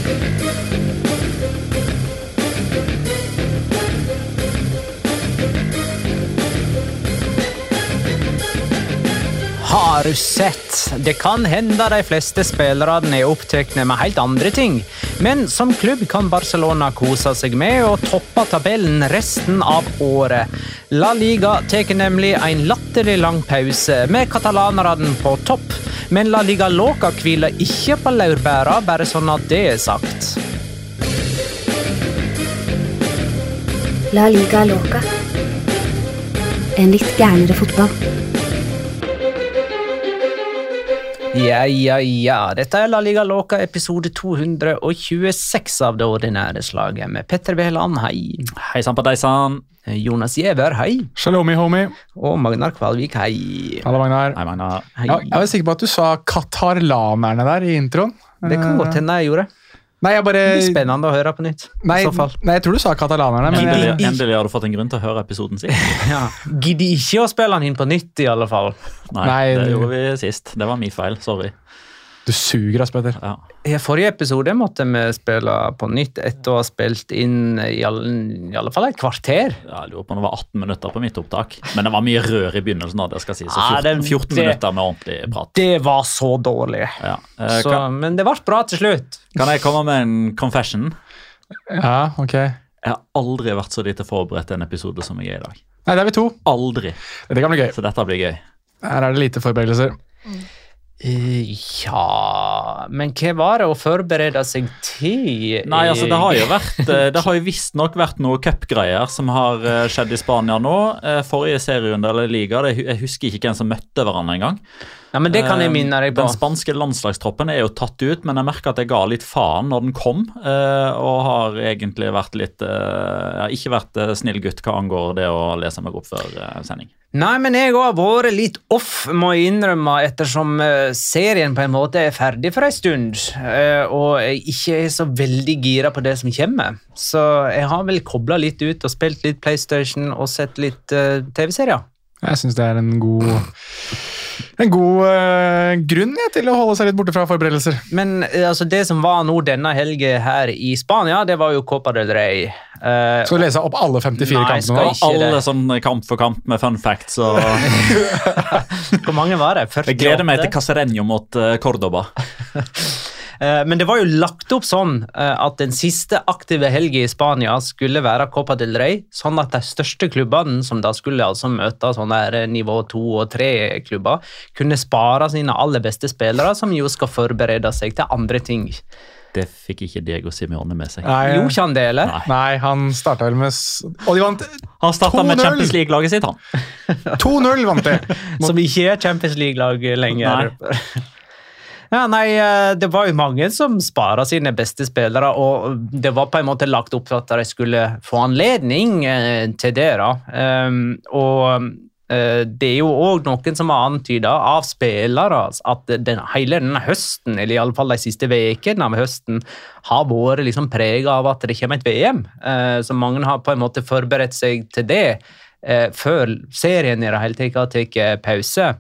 Har du sett? Det kan hende de fleste spillerne er opptekne med helt andre ting, men som klubb kan Barcelona kose seg med å toppe tabellen resten av året. La Liga tar nemlig en latterlig lang pause med katalanerne på topp, men La Liga Loca hviler ikke på laurbæra, bare sånn at det er sagt. La Liga Loca. En litt gærnere fotball. Ja. Dette er La Liga Loca episode 226 av det ordinære slaget med Petter Veland, hei. Hei sann på deg sann. Jonas Giæver, hei. Shalomi, homie. Og Magnar Kvalvik, hei. Hallo, Magnar. Hei, Magnar. Hei. Ja, jeg var sikker på at du sa katarlanerne der i introen. Det kan godt hende jeg gjorde. Nei, jeg bare... Det blir spennende å høre på nytt, Nei, i så fall. nei, jeg tror du sa katalanerne, men Endelig har du fått en grunn til å høre episoden sin. Ja. Gidder ikke å spille den inn på nytt, i alle fall. Nei, det gjorde vi sist. Det var min feil, sorry. Du suger, Petter. Ja. I forrige episode måtte vi spille på nytt etter å ha spilt inn i alle fall et kvarter. Ja, jeg lurer på om det var 18 minutter på mitt opptak. Men det var mye rør i begynnelsen, det skal jeg si. Så Ja, 14 minutter med ordentlig prat. Det var så dårlig. Ja. Men det ble bra til slutt. Kan jeg komme med en confession? Ja, ok. Jeg har aldri vært så lite forberedt til en episode som jeg er i dag. Nei, det er vi to. Aldri. Det kan bli gøy. Så dette blir gøy. Her er det lite forberedelser. Ja, men hva var det å forberede seg til? Nei, altså det har jo visst nok vært noe cupgreier som har skjedd i Spania nå. Forrige serierunde eller liga, jeg husker ikke hvem som møtte hverandre en gang. Ja, men det kan jeg minne deg på. Den spanske landslagstroppen er jo tatt ut, men jeg merker at jeg ga litt faen når den kom, og har egentlig vært litt, ikke vært snill gutt hva angår det å lese meg opp før sending. Nei, men jeg har vært litt off, må jeg innrømme, ettersom serien på en måte er ferdig for en stund, og jeg ikke er så veldig gira på det som kommer. Så jeg har vel koblet litt ut og spilt litt PlayStation og sett litt TV-serier. Jeg synes det er en god grunn til å holde seg litt borte fra forberedelser. Men altså, det som var nå denne helgen her i Spania, det var jo Copa del Rey. Skal du lese opp alle 54 kampene nå? Alle sånn kamp for kamp med fun facts. Og Hvor mange var det? 48? Jeg gleder meg til Casereño mot Cordoba. Men det var jo lagt opp sånn at den siste aktive helgen i Spania skulle være Copa del Rey, sånn at de største klubbene, som da skulle altså møte sånne der nivå 2 og 3 klubber, kunne spare sine aller beste spillere, som jo skal forberede seg til andre ting. Det fikk ikke Diego Simeone med seg. Jo, ikke han det, eller? Nei, han startet vel med... Og de vant 2-0! Han startet med Champions League-laget sitt, han. 2-0 vant de! Som ikke er Champions League-lag lenger. Nei. Ja, nei, det var jo mange som sparet sine beste spillere, og det var på en måte lagt opp til at de skulle få anledning til det, da. Og det er jo også noen som har antydet av spillere at hele denne høsten, eller i alle fall de siste vekene av høsten, har vært liksom preget av at det kommer et VM. Så mange har på en måte forberedt seg til det før serien i det hele tatt har tatt pause.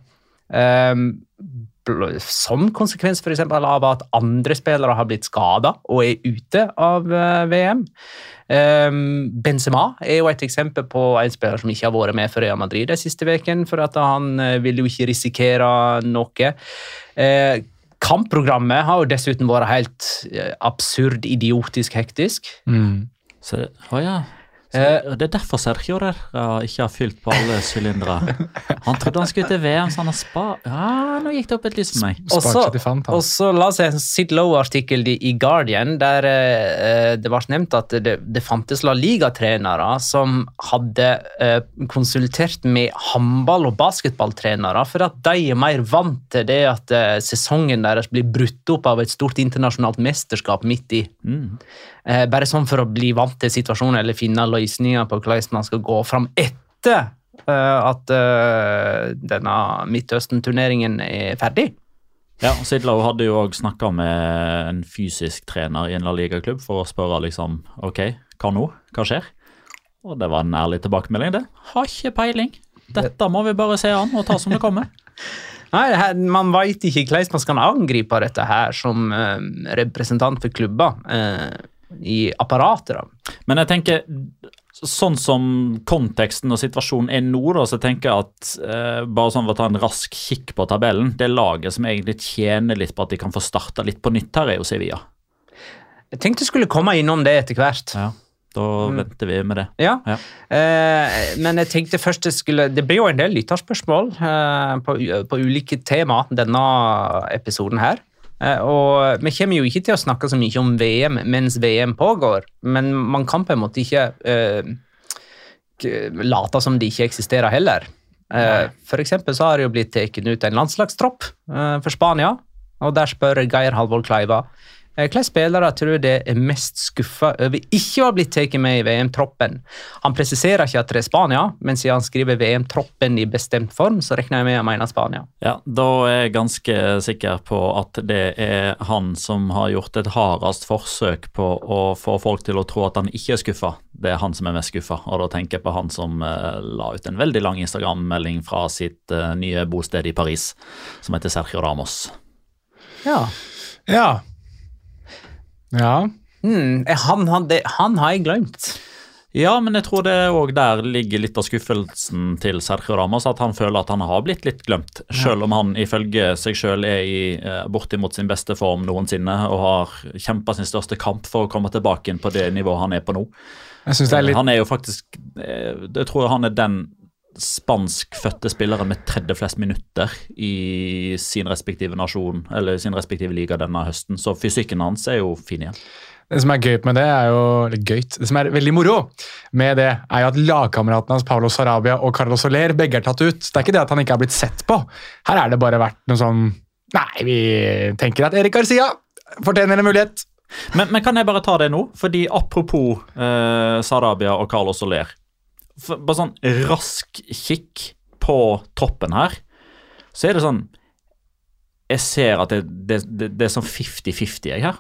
Som konsekvens for eksempel av at andre spillere har blitt skadet og er ute av VM. Benzema er jo et eksempel på en spiller som ikke har vært med for Real Madrid de siste veken, for at han vil jo ikke risikere noe. Kampprogrammet har jo dessuten vært helt absurd, idiotisk, hektisk. Så, det er derfor Sergio der ikke har fylt på alle sylindere. Han trodde han skulle til VM, så han har nå gikk det opp et lys for meg. Og så la oss se en Sid Lowe-artikkel i Guardian, der det var nevnt at det fantes La Liga-trenere som hadde konsultert med håndball- og basketballtrenere, for at de er mer vant til det at sesongen deres blir brutt opp av et stort internasjonalt mesterskap midt i. Bare sånn for å bli vant til situasjonen eller finne løsninger på hvordan man skal gå fram etter at denne Midtøsten-turneringen er ferdig. Ja, Sid Lowe hadde jo også snakket med en fysisk trener i en La Liga-klubb for å spørre liksom, ok, hva nå? Hva skjer? Og det var en ærlig tilbakemelding det. Har ikke peiling. Dette må vi bare se an og ta som det kommer. Nei, man vet ikke hvordan man skal angripe dette her som representant for klubber i apparatet. Da. Men jeg tenker, sånn som konteksten og situasjonen nå, da, så tenker jeg at bare sånn for å ta en rask kikk på tabellen, det laget som egentlig tjener litt på at de kan få starta litt på nytt her, jo Sevilla. Jeg tenkte jeg skulle komme innom det etter hvert. Ja. Da venter vi med det. Ja. Men jeg tenkte først det blir jo en del lytterspørsmål på ulike tema denne episoden her. Og vi kommer jo ikke til å snakke så mye om VM mens VM pågår, men man kan på en måte ikke late som det ikke eksisterer heller. For eksempel så har det jo blitt teket ut en landslagstropp for Spania, og der spør Geir Halvor Kleiva hvilke spillere tror du det mest skuffet over ikke å ha blitt tatt med i VM-troppen? Han presiserer ikke at det Spania, men siden han skriver VM-troppen i bestemt form, så regner jeg med å mene Spania. Ja, da er jeg ganske sikker på at det han som har gjort et hardest forsøk på å få folk til å tro at han ikke skuffet. Det han som mest skuffet, og da tenker jeg på han som la ut en veldig lang Instagram-melding fra sitt nye bosted i Paris, som heter Sergio Ramos. Ja. Han har jeg glemt. Ja, men jeg tror det også der ligger litt av skuffelsen til Sergio Ramos, at han føler at han har blitt litt glemt, selv om han ifølge seg selv i bortimot sin beste form noensinne, og har kjempet sin største kamp for å komme tilbake inn på det nivået han på nå. Jeg synes det litt... Han jo faktisk, jeg tror han den spanskfødte spilleren med tredje flest minutter i sin respektive nasjon, eller sin respektive liga denne høsten, så fysikken hans jo fin igjen. Det som gøy med det det som veldig moro med det jo at lagkameratene hans Pablo Sarabia og Carlos Soler begge tatt ut. Det ikke det at han ikke har blitt sett på. Her det bare vært noe sånn, nei, vi tenker at Erik Garcia fortjener en mulighet. Men kan jeg bare ta det nå? Fordi apropos Sarabia og Carlos Soler, bare sånn rask kikk på toppen her, så det sånn, jeg ser at det sånn 50-50 her,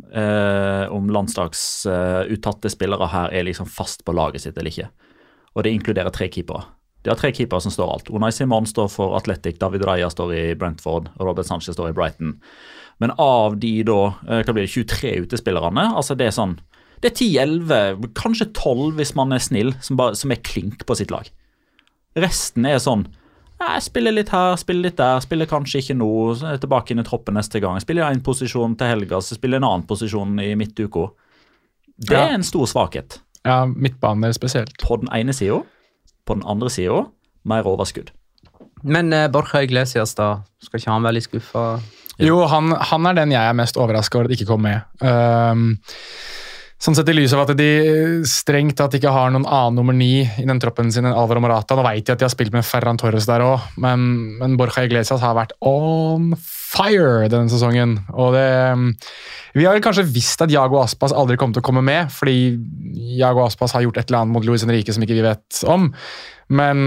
om landslagsuttatte spillere her liksom fast på laget sitt eller ikke. Og det inkluderer 3 keepere. De har 3 keepere som står alt. Unai Simon står for Athletic, David Raya står i Brentford, og Robert Sanchez står i Brighton. Men av de da, hva blir det, 23 utespillerne, altså det sånn, det 10-11, kanskje 12 hvis man snill, som klink på sitt lag. Resten sånn, jeg spiller litt her, spiller litt der, spiller kanskje ikke noe, tilbake inn i troppen neste gang, spiller en posisjon til helga, så spiller en annen posisjon i midtuka. Det en stor svakhet. Ja, midtbaner spesielt. På den ene siden, på den andre siden, mer overskudd. Men Borja Iglesias da, skal ikke han være litt skuffet? Jo, han den jeg mest overrasket over at ikke kom med. Sånn sett i lys av at de strengt at de ikke har noen annen nummer 9 i den troppen sin enn Alvaro Morata. Nå vet jeg at de har spilt med Ferran Torres der også, men Borja Iglesias har vært on fire denne sesongen. Og vi har kanskje visst at Iago Aspas aldri kommer til å komme med, fordi Iago Aspas har gjort et eller annet mot Luis Enrique som ikke vi vet om. Men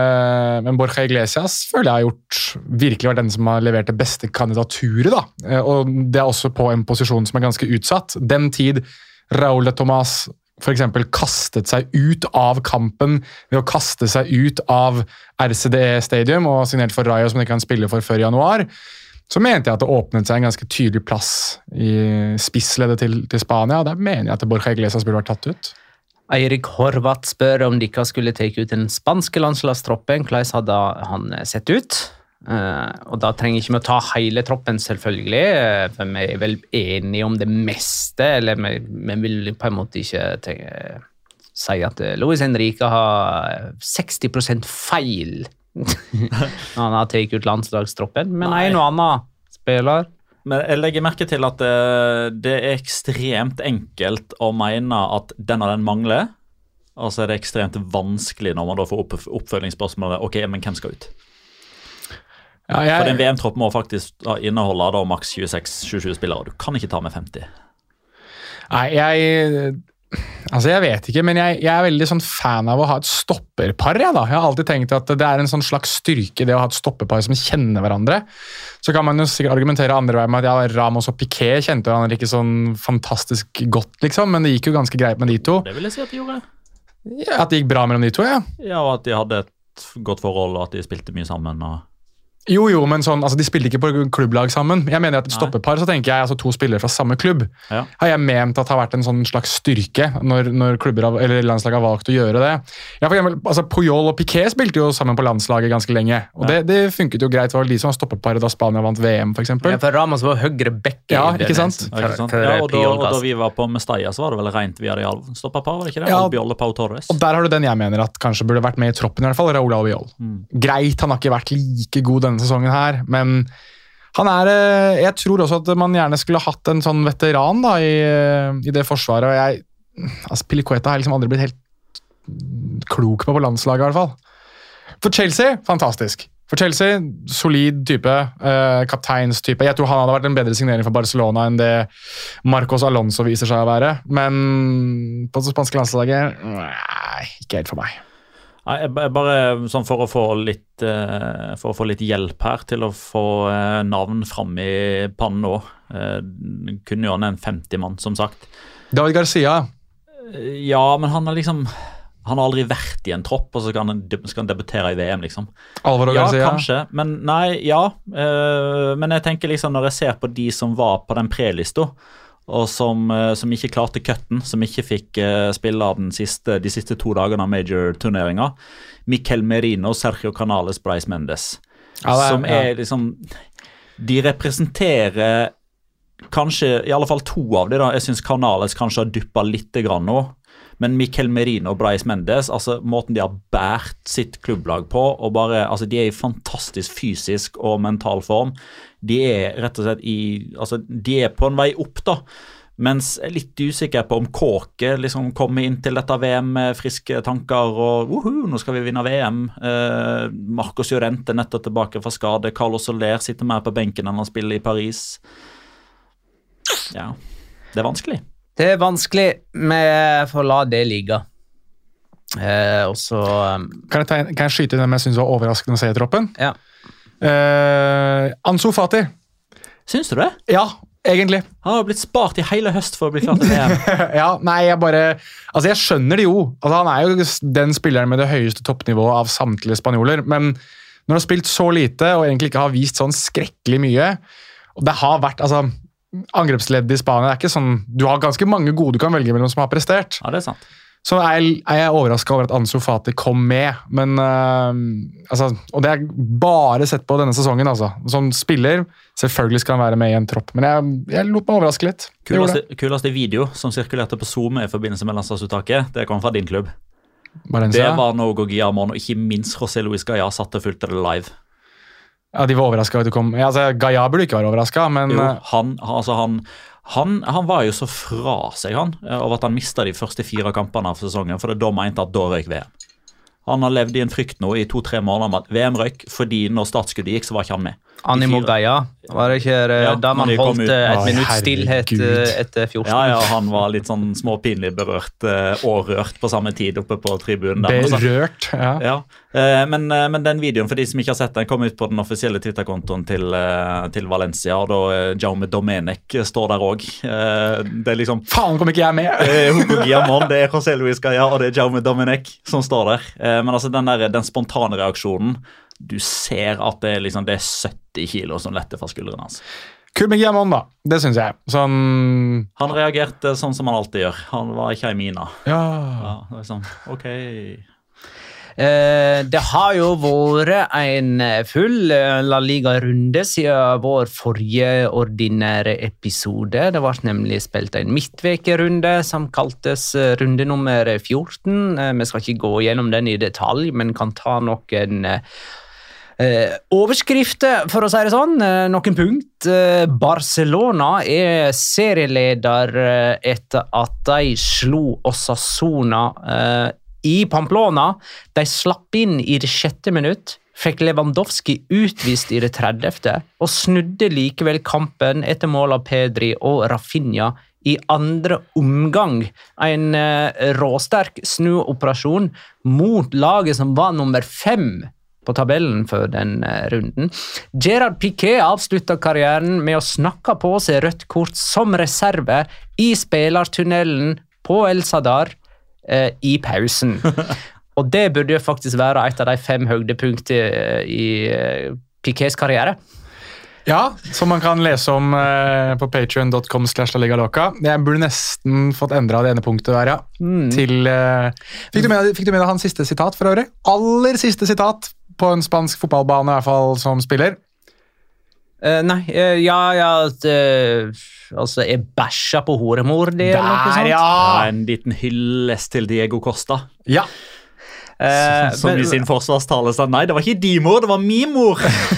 Borja Iglesias føler jeg har virkelig vært den som har levert det beste kandidaturet, da. Og det også på en posisjon som ganske utsatt. Den tid Raúl de Tomàs for eksempel kastet seg ut av kampen ved å kaste seg ut av RCDE Stadium og signert for Rayo som de kan spille for før januar, så mente jeg at det åpnet seg en ganske tydelig plass i spissledet til Spania, og der mener jeg at Borja Iglesias burde vært tatt ut. Eirik Horvath spør om de ikke skulle take ut den spanske landslagstroppen. Hvordan hadde han sett ut? Og da trenger ikke vi å ta hele troppen selvfølgelig, for vi vel enige om det meste, eller vi vil på en måte ikke si at Luis Enrique har 60% feil når han har tatt ut landslagstroppen, men en og annen spiller. Men jeg legger merke til at det ekstremt enkelt å mene at den og den mangler, og så det ekstremt vanskelig når man da får oppfølgingsspørsmålet, ok, men hvem skal ut? Ja, for den VM-tropp må faktisk inneholde da maks 26-27 spillere. Du kan ikke ta med 50. Nei, jeg vet ikke, men jeg veldig sånn fan av å ha et stopperpar. Jeg har alltid tenkt at det en sånn slags styrke det å ha et stopperpar som kjenner hverandre. Så kan man jo sikkert argumentere andre vei med at Ramos og Piqué kjente hverandre ikke sånn fantastisk godt, liksom, men det gikk jo ganske greit med de to. Det vil jeg si at de gjorde. Ja, at det gikk bra mellom de to, ja. Ja, og at de hadde et godt forhold, og at de spilte mye sammen, og Jo, men sånn, altså de spilte ikke på klubblag sammen. Jeg mener at et stoppepar, så tenker jeg altså 2 spillere fra samme klubb. Ja. Har jeg ment at det har vært en sånn slags styrke når klubber eller landslag har valgt å gjøre det. Ja, for eksempel, altså Puyol og Piqué spilte jo sammen på landslaget ganske lenge, og det funket jo greit. Det var de som var stoppeparet da Spania vant VM, for eksempel. Ja, for Ramos var høyre bekk. Ja, ikke sant? Og da vi var på Mestalla, så var det vel rent via de stoppepar, var det ikke det? Albiol og Pau Torres. Og der har du den jeg mener at kanskje burde vært med i troppen i hvert fall, Raúl Albiol. Greit, han har ikke vært like god denne sesongen her, men han jeg tror også at man gjerne skulle hatt en sånn veteran da, i det forsvaret, og altså Piliqueta har liksom aldri blitt helt klok på landslaget i hvert fall. For Chelsea, fantastisk. For Chelsea, solid type, kapteinstype. Jeg tror han hadde vært en bedre signering for Barcelona enn det Marcos Alonso viser seg å være, men på det spanske landslaget, nei, ikke helt for meg. Jeg bare sånn for å få litt hjelp her til å få navn fram i pannen nå. Kunne jo en 50-mann, som sagt. David Garcia. Ja, men han har aldri vært i en tropp, og så skal han debutere i VM, liksom. Alvaro Garcia. Ja, kanskje, men nei, ja. Men jeg tenker liksom, når jeg ser på de som var på den prelista, og som ikke klarte cutten, som ikke fikk spille av de siste 2 dagene av major-turneringa. Mikel Merino, Sergio Canales, Brais Mendes. Som liksom, de representerer kanskje, i alle fall 2 av de da. Jeg synes Canales kanskje har dyppet litt grann nå. Men Mikel Merino og Brais Mendes, altså måten de har bært sitt klubblag på, og bare, altså de i fantastisk fysisk og mental form. De rett og slett de på en vei opp da, mens jeg er litt usikker på om Kåke liksom kommer inn til dette VM med friske tanker, og nå skal vi vinne VM. Marcos Llorente nettopp tilbake fra skade, Carlos Soler sitter mer på benken enn han spiller i Paris. Ja, det vanskelig. Det vanskelig, men jeg får la det ligge. Og så Kan jeg skyte inn det jeg synes var overraskende å se i troppen? Ja. Ansu Fati. Syns du det? Ja, egentlig. Han har blitt spart i hele høst for å bli klar til VM. Ja, nei, jeg skjønner det jo. Altså, han jo den spilleren med det høyeste toppnivået av samtlige spanjoler, men når han har spilt så lite, og egentlig ikke har vist sånn skrekkelig mye, og det har vært, angrepsledd i Spania, det ikke sånn, du har ganske mange gode du kan velge mellom som har prestert. Ja, det sant. Så jeg overrasket over at Ansu Fati kom med, men og det bare sett på denne sesongen, som spiller, selvfølgelig skal han være med i en tropp, men jeg lot meg overraske litt. Kuleste video som sirkulerte på Zoom i forbindelse med landslagsuttaket, det kom fra din klubb. Valencia. Det var Nogo Guillamon, og ikke minst José Luis Gaya satt og fulgte det live. Ja, de var overrasket at du kom. Gaya burde ikke være overrasket, men jo, han var jo så fra seg over at han mistet de første 4 kampene av sesongen, for da mente at da røyk VM. Han har levd i en frykt nå i 2-3 måneder om at VM røyk, fordi når startskuddet gikk, så var ikke han med. Animo Gaya, var det ikke da man holdt et minutt stillhet etter 14? Ja, han var litt sånn småpinlig berørt og rørt på samme tid oppe på tribunen. Berørt, ja. Men den videoen, for de som ikke har sett den, kom ut på den offisielle Twitter-kontoen til Valencia, og da Jaume Domenech står der også. Det liksom... Faen, kom ikke jeg med! Hugo Guillamon, det José Luis Gaya, og det Jaume Domenech som står der. Men den spontane reaksjonen, du ser at det er 70 kilo som letter fra skuldrene hans. Kul med Guillamon da, det synes jeg. Han reagerte sånn som han alltid gjør. Han var ikke i mina. Ja. Det var sånn, ok. Det har jo vært en full La Liga-runde siden vår forrige ordinære episode. Det var nemlig spilt en midtvekerunde som kaltes runde nummer 14. Vi skal ikke gå gjennom den i detalj, men kan ta noen overskrifter, for å si det sånn. Noen punkt. Barcelona er serieleder etter at de slo Osasuna i Pamplona. De slapp inn i det 6. minutt, fikk Lewandowski utvist i det 30. og snudde likevel kampen etter mål av Pedri og Rafinha i andre omgang. En råsterk snuoperasjon mot laget som var nummer 5 på tabellen for den runden. Gerard Piqué avsluttet karrieren med å snakke på seg rødt kort som reserve i spillertunnelen på El Sadar i pausen. Og det burde jo faktisk være et av de 5 høydepunktene Piqués karriere. Ja, som man kan lese om på patreon.com/laligaloca. Jeg burde nesten fått endret det ene punktet der, ja. Til, fikk du med deg hans siste sitat for øvrig? Aller siste sitat på en spansk fotballbane, i hvert fall som spiller. Nei, altså, jeg bæsja på horemor, det eller noe sånt. Ja, en liten hyllest til Diego Costa. Ja. Som i sin forsvarstale sa, nei, det var ikke din mor, det var min mor.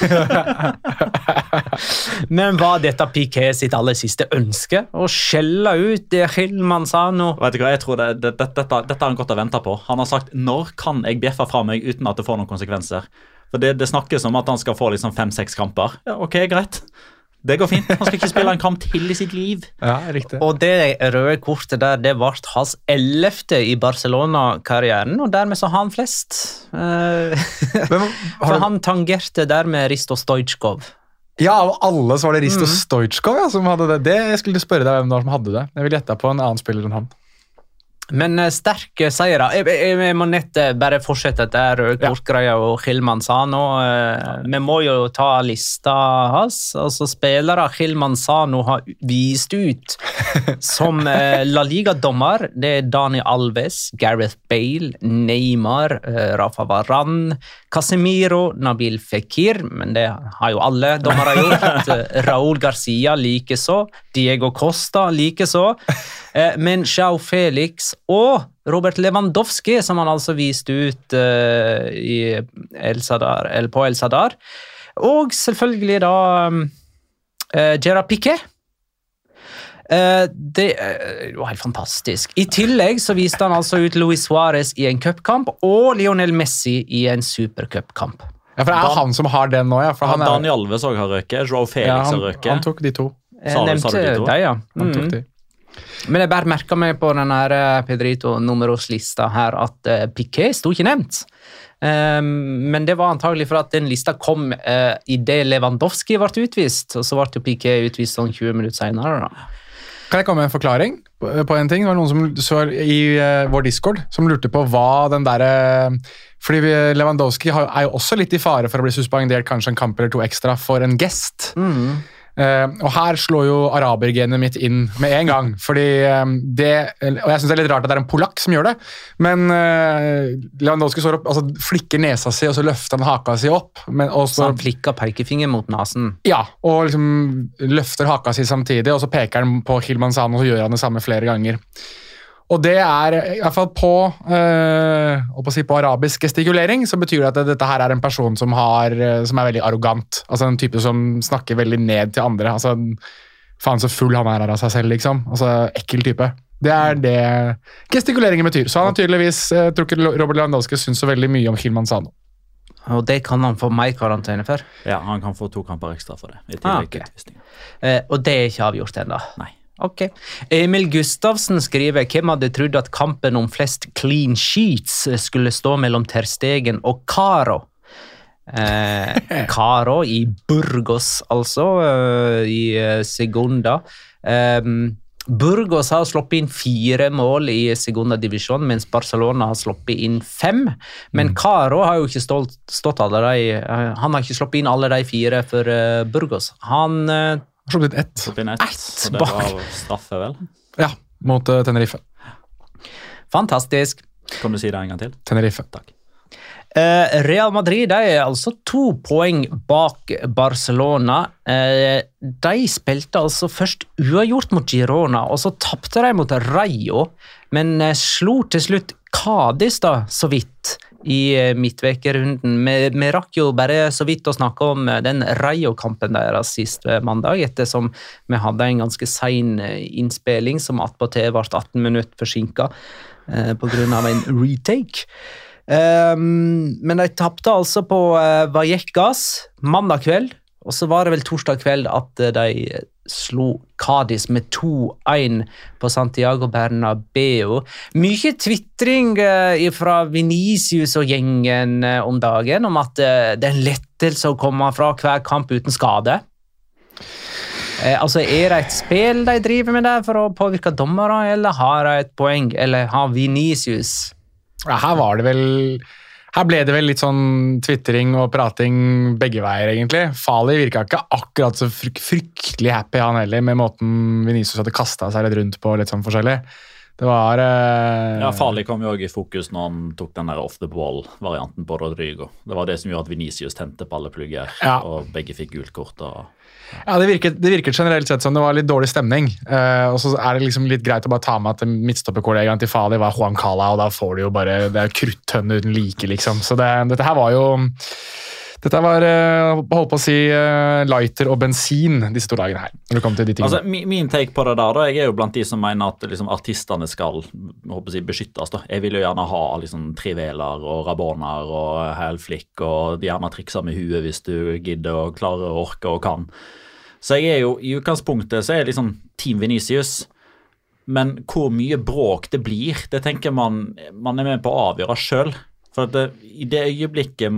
Men var dette Piqué sitt aller siste ønske? Å skjelle ut det Gil Manzano? Vet du hva, jeg tror dette har han gått og ventet på. Han har sagt, når kan jeg bjeffe fra meg uten at det får noen konsekvenser? For det snakkes om at han skal få liksom 5-6 kamper. Ja, ok, greit. Det går fint. Han skal ikke spille en kamp til i sitt liv. Ja, riktig. Og det røde kortet der, det ble hans 11. i Barcelona-karrieren, og dermed så har han flest. For han tangerte dermed Risto Stoichkov. Ja, av alle så var det Risto Stoichkov som hadde det. Jeg skulle spørre deg hvem det var som hadde det. Jeg vil gjette på en annen spiller enn han. Men sterke seire. Jeg må nett bare fortsette etter røde kortgreia og Gil Manzano. Vi må jo ta lista hans. Altså spillere Gil Manzano har vist ut som La Liga-dommer. Det er Dani Alves, Gareth Bale, Neymar, Rafa Varane, Casemiro, Nabil Fekir, men det har jo alle dommere gjort. Raúl Garcia likeså, Diego Costa likeså. Men João Felix og Robert Lewandowski, som han altså viste ut på El Sadar, og selvfølgelig da Gerard Piqué. Det var helt fantastisk. I tillegg så viste han altså ut Luis Suárez i en cupkamp og Lionel Messi i en supercupkamp. Ja, for det er han som har den nå, ja. For Dani Alves også har røket, João Felix har røket. Han tok de to. Jeg nevnte deg, ja. Han tok de. Men jeg bare merket meg på denne Pedrito Numeros-lista her at Piqué stod ikke nevnt. Men det var antagelig for at den lista kom i det Lewandowski ble utvist, og så ble Piqué utvist sånn 20 minutter senere. Da. Kan jeg komme med en forklaring på en ting? Det var noen som så i vår Discord som lurte på hva den der... Fordi Lewandowski er jo også litt i fare for å bli suspendert kanskje en kamp eller to ekstra for en gest. Og her slår jo arabergenet mitt inn med en gang, fordi og jeg synes det er litt rart at det er en polakk som gjør det, men Lewandowski står opp, altså flikker nesa si, og så løfter han haka si opp. Så han flikker pekefinger mot nasen? Ja, og liksom løfter haka si samtidig, og så peker han på Gil Manzano, og så gjør han det samme flere ganger. Og det er, i hvert fall på arabisk gestikulering, så betyr det at dette her er en person som er veldig arrogant. Altså en type som snakker veldig ned til andre. Altså, faen så full han er av seg selv, liksom. Altså, ekkel type. Det er det gestikuleringen betyr. Så han har tydeligvis, jeg tror ikke Robert Lewandowski synes så veldig mye om Gil Manzano. Og det kan han få mer karantene for? Ja, han kan få 2 kamper ekstra for det. I tillegg og det er ikke avgjort ennå? Nei. Ok. Emil Gustavsen skriver, hvem hadde trodd at kampen om flest clean sheets skulle stå mellom Ter Stegen og Caro? Caro i Burgos, altså, i Segunda. Burgos har sloppet inn 4 mål i Segunda divisjon, mens Barcelona har sloppet inn 5. Men Caro har jo ikke stått alle de, han har ikke sloppet inn alle de 4 for Burgos. Han slått inn 1. Så det var straffe, vel? Ja, mot Tenerife. Fantastisk. Kan du si det en gang til? Tenerife. Takk. Real Madrid er altså 2 poeng bak Barcelona. De spilte altså først uavgjort mot Girona, og så tappte de mot Rayo, men slo til slutt Cádiz da, så vidt, i midtvekerunden. Vi rakk jo bare så vidt å snakke om den Rayo-kampen deres sist mandag, ettersom vi hadde en ganske sen innspilling som attpåtil ble 18 minutter forsinket på grunn av en retake. Men de tappte altså på Vallecas mandag kveld, og så var det vel torsdag kveld at de slo Cádiz med 2-1 på Santiago Bernabeu. Mye twittring fra Vinicius og gjengen om dagen om at det er en lettelse å komme fra hver kamp uten skade. Altså, er det et spill de driver med der for å påvirke dommere, eller har de et poeng, eller har Vinicius? Ja, her var det vel Her ble det vel litt sånn twittering og prating begge veier, egentlig. Fali virka ikke akkurat så fryktelig happy, han heller, med måten Vinicius hadde kastet seg litt rundt på, litt sånn forskjellig. Det var Ja, Farlig kom jo også i fokus når han tok den der off the ball-varianten på Rodrigo. Det var det som gjorde at Vinicius tente på alle plugger, og begge fikk gult kort. Ja, det virket generelt sett som det var litt dårlig stemning. Og så er det liksom litt greit å bare ta med at midtstopperkollegaen til Farlig var Juan Cala, og da får du jo bare det er kruttønne uten like, liksom. Så dette her var jo Dette var, holdt på å si, lighter og bensin disse 2 dagene her. Når det kom til de tingene. Altså, min take på det der, da, jeg er jo blant de som mener at liksom, artistene skal beskyttes. Da. Jeg vil jo gjerne ha liksom, triveler og raboner og hælflikk, og de gjerne trikser med huet hvis du gidder og klarer å orke og kan. Så jeg er jo, i utgangspunktet så er jeg liksom Team Vinicius, men hvor mye bråk det blir, det tenker man er med på å avgjøre selv. For at i det øyeblikket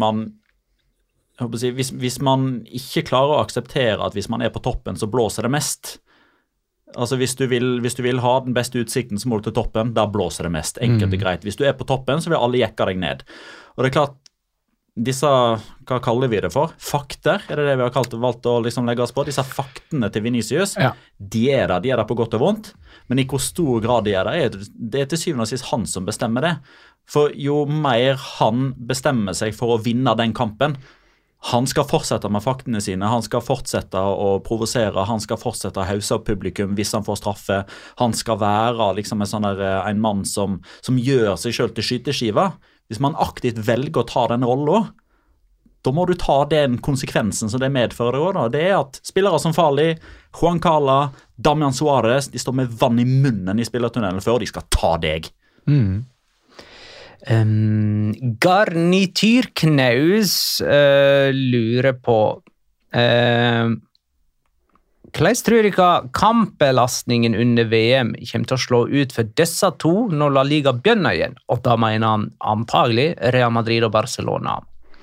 hvis man ikke klarer å akseptere at hvis man er på toppen, så blåser det mest. Altså hvis du vil ha den beste utsikten, så må du til toppen, da blåser det mest. Enkelt og greit. Hvis du er på toppen, så vil alle jekke deg ned. Og det er klart, disse, hva kaller vi det for? Fakter, er det vi har valgt å liksom legge oss på? Disse faktene til Vinicius, de er der på godt og vondt, men i hvor stor grad de er der, det er til syvende og sist han som bestemmer det. For jo mer han bestemmer seg for å vinne den kampen, han skal fortsette med faktene sine, han skal fortsette å provosere, han skal fortsette å hause opp publikum hvis han får straffe, han skal være liksom en mann som gjør seg selv til skyteskiva. Hvis man aktivt velger å ta den rollen, da må du ta den konsekvensen som det medfører også, da. Det er at spillere som Farlig, Juan Cala, Damian Suarez, de står med vann i munnen i spillertunnelen før de skal ta deg. Garnityrknaus lurer på hvordan tror dere kampbelastningen under VM kommer til å slå ut for disse 2 når La Liga begynner igjen? Og da mener han antagelig Real Madrid og Barcelona.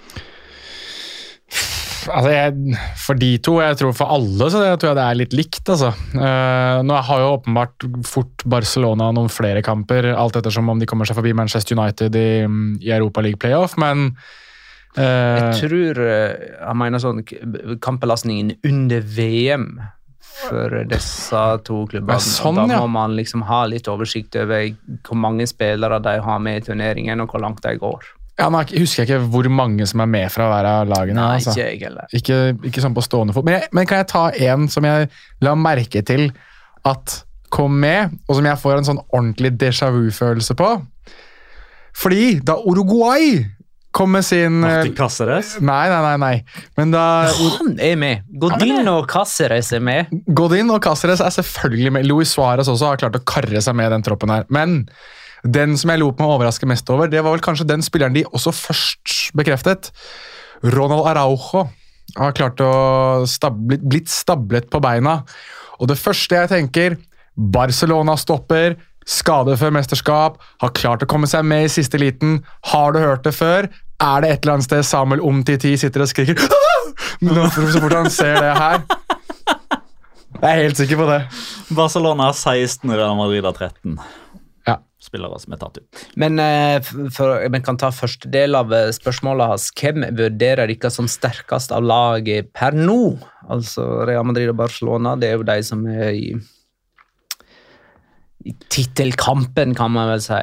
Altså for de 2, jeg tror for alle, så jeg tror jeg det er litt likt, altså. Nå har jo åpenbart fort Barcelona noen flere kamper, alt ettersom om de kommer seg forbi Manchester United i Europa League Playoff, men jeg tror han mener sånn kampbelastningen under VM for disse 2 klubbene. Sånn, da må man liksom ha litt oversikt over hvor mange spillere de har med i turneringen og hvor langt de går. Ja, nå husker jeg ikke hvor mange som er med fra hver av lagene. Nei, altså. ikke jeg heller. Ikke sånn på stående fot. Men kan jeg ta en som jeg la merke til at kom med, og som jeg får en sånn ordentlig déjà vu-følelse på? Fordi da Uruguay kom med sin... Martin Cáceres? Nei. Men da... Han er med. Godin og Cáceres er med. Godin og Cáceres er selvfølgelig med. Luis Suarez også har klart å karre seg med den troppen her. Men... den som jeg lot meg overraske mest over, det var vel kanskje den spilleren de også først bekreftet. Ronald Araujo har klart å blitt stablet på beina. Og det første jeg tenker, Barcelona stopper, skade før mesterskap, har klart å komme seg med i siste liten. Har du hørt det før? Er det et eller annet sted Samuel Umtiti sitter og skriker så fort han ser det her? Jeg er helt sikker på det. Barcelona 16, Real Madrid 13. Spillere som er tatt ut. Men vi kan ta første del av spørsmålet hans. Hvem vurderer dere som sterkest av laget per nå? Altså Real Madrid og Barcelona, det er jo de som er i titelkampen, kan man vel si.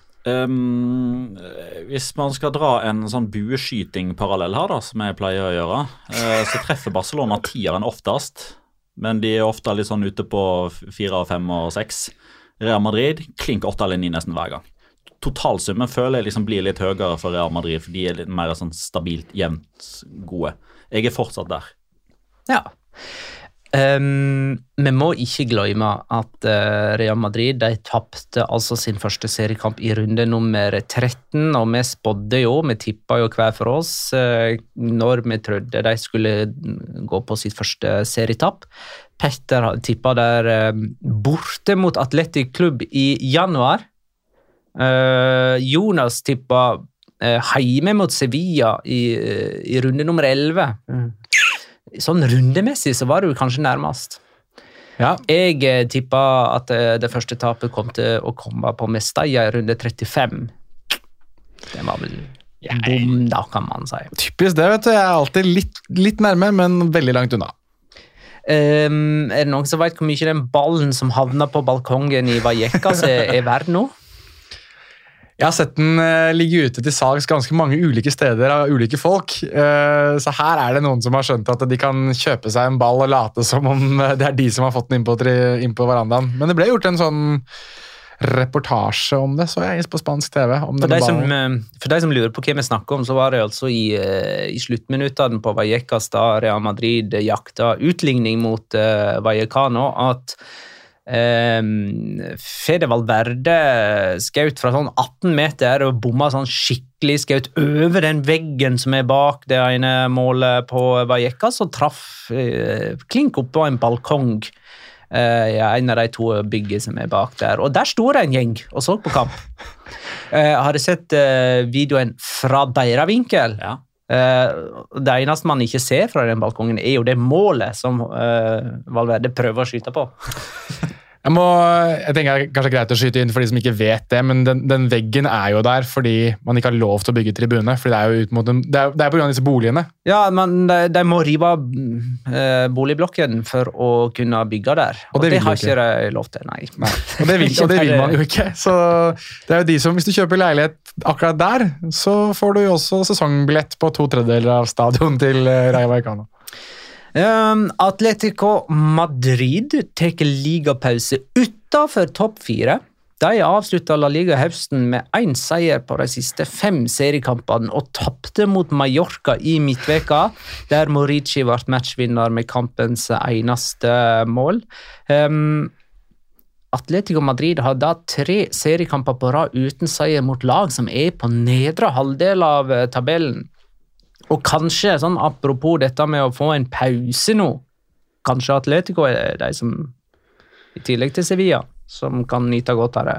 Hvis man skal dra en sånn bueskyting-parallell her, da, som jeg pleier å gjøre, så treffer Barcelona 10-eren oftest, men de er ofte litt sånn ute på 4, 5 og 6. Real Madrid klink 8 eller 9 nesten hver gang. Totalsummen føler jeg liksom blir litt høyere for Real Madrid, for de er litt mer sånn stabilt, jevnt gode. Jeg er fortsatt der. Ja. Vi må ikke glemme at Real Madrid de tappte altså sin første seriekamp i runde nummer 13, og vi spådde jo, vi tippet jo hver for oss når vi trodde de skulle gå på sitt første serietapp. Petter tippet der borte mot Athletic Klubb i januar. Jonas tippet hjemme mot Sevilla i runde nummer 11. Sånn rundemessig så var det jo kanskje nærmest. Ja. Jeg tippet at det første tapet kom til å komme på Mestalla i runde 35. Det var vel... Bom, da kan man si. Typisk det, vet du. Jeg er alltid litt nærme, men veldig langt unna. Er det noen som vet hvor mye den ballen som havner på balkongen i Vallecas er verd nå? Jeg har sett den ligge ute til salgs ganske mange ulike steder av ulike folk. Så her er det noen som har skjønt at de kan kjøpe seg en ball og late som om det er de som har fått den inn på verandaen. Men det ble gjort en sånn reportasje om det, så jeg på spansk TV. For de som lurer på hva vi snakker om, så var det altså i sluttminuttene på Vallecas da Real Madrid jakta utligning mot Vallecano, at Fede Valverde skjøt fra sånn 18 meter og bomma sånn skikkelig, skjøt over den veggen som er bak det ene målet på Vallecas, og traff klink opp på en balkong i en av de to bygget som er bak der, og der stod det en gjeng og så på kamp. Har du sett videoen fra deres vinkel? Ja. Det eneste man ikke ser fra den balkongen er jo det målet som Valverde prøver å skyte på. Jeg tenker det er kanskje greit å skyte inn for de som ikke vet det, men den veggen er jo der fordi man ikke har lov til å bygge tribune, fordi det er jo ut mot det er på grunn av disse boligene. Ja, men de må rive boligblokken for å kunne bygge der, og det har ikke de lov til, nei. Og det vil man jo ikke, så det er jo de som, hvis du kjøper leilighet akkurat der, så får du jo også sesongbillett på 2/3 av stadion til Rayo Vallecano. Atletico Madrid tar ligapause utenfor topp 4. De avsluttet La Liga høsten med 1 seier på de siste 5 seriekampene og tappte mot Mallorca i midtveka, der Morici ble matchvinner med kampens eneste mål. Atletico Madrid har da 3 seriekamper på rad uten seier mot lag som er på nedre halvdel av tabellen. Og kanskje, sånn apropos dette med å få en pause nå, kanskje Atletico er de som, i tillegg til Sevilla, som kan nyte godt av det.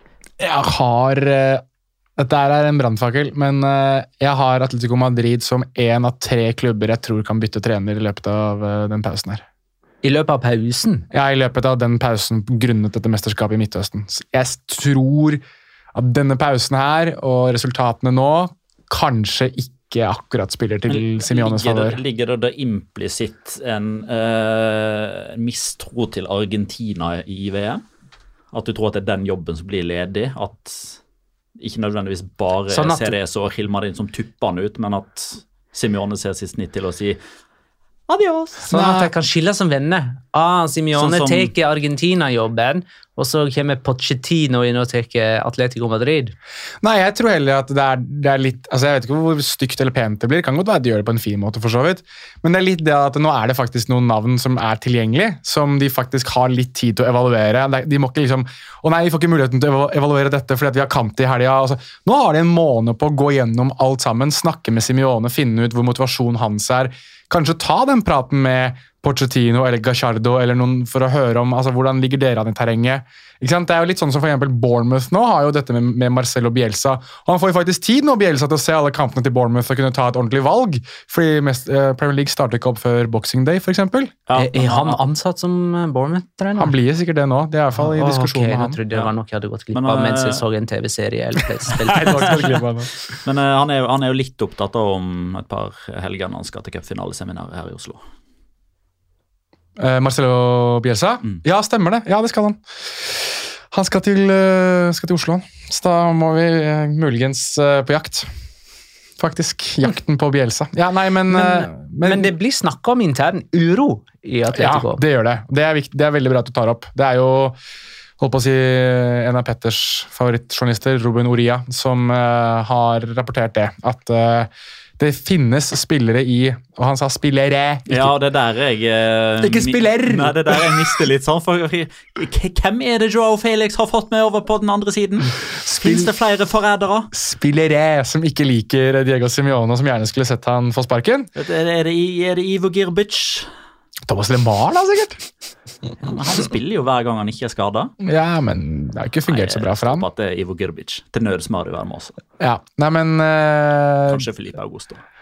Dette er en brandfakkel, men jeg har Atletico Madrid som en av 3 klubber jeg tror kan bytte trener i løpet av den pausen her. I løpet av pausen? Ja, i løpet av den pausen grunnet dette mesterskapet i Midtøsten. Jeg tror at denne pausen her og resultatene nå kanskje ikke akkurat spiller til Simeones favør. Ligger det implisitt en mistro til Argentina i VM? At du tror at det er den jobben som blir ledig? At ikke nødvendigvis bare sånn CDS og Hilmarin som tupper han ut, men at Simeone ser sitt snitt til å si adios. Sånn at de kan skille som venner. Simeone tar Argentina-jobben, og så kommer Pochettino inn og tar Atletico Madrid. Nei, jeg tror heller at det er litt, altså jeg vet ikke hvor stygt eller pent det blir, kan godt være at de gjør det på en fin måte for så vidt, men det er litt det at nå er det faktisk noen navn som er tilgjengelig, som de faktisk har litt tid til å evaluere. De må ikke liksom, nei, vi får ikke muligheten til å evaluere dette fordi at vi har kamp i helgen. Altså, nå har de en måned på å gå gjennom alt sammen, snakke med Simeone, finne ut hvor motivasjonen hans er, kanskje ta den praten med Pochettino eller Gallardo eller noen for å høre om hvordan ligger dere an i terrenget. Ikke sant? Det er jo litt sånn som for eksempel Bournemouth nå har jo dette med Marcelo Bielsa. Han får jo faktisk tid nå, Bielsa, til å se alle kampene til Bournemouth og kunne ta et ordentlig valg, fordi Premier League starter ikke opp før Boxing Day, for eksempel. Ja, er han ansatt som Bournemouth-trener? Han blir sikkert det nå, det er i hvert fall i diskusjonen med han. Jeg trodde det var noe jeg hadde gått glipp av mens jeg så en TV-serie eller spilt. Men han er jo litt opptatt av om et par helger når han skal til cupfinaleseminaret her i Oslo. Marcelo Bielsa? Ja, stemmer det. Ja, det skal han. Han skal til Oslo. Så da må vi muligens på jakt. Faktisk. Jakten på Bielsa. Ja, nei, men det blir snakket om intern uro i Atletico. Ja, det gjør det. Det er viktig. Det er veldig bra at du tar opp. Det er jo, holdt på å si, en av Petters favorittjournalister, Ruben Uria, som har rapportert det. At det finnes spillere og han sa spillere. Ja, det der jeg ikke spiller! Nei, det der jeg mister litt sånn, for hvem er det Joao Felix har fått med over på den andre siden? Finnes det flere forrædere? Spillere som ikke liker Diego Simeone, som gjerne skulle sett han få sparken. Er det Ivo Girbic? Thomas Lemar da, sikkert. Ja, men han spiller jo hver gang han ikke er skadet. Ja, men det har ikke fungert så bra for ham. Jeg tror at det er Ivo Girbic. Til nøds må det være med også. Ja, nei, men kanskje Felipe Augusto.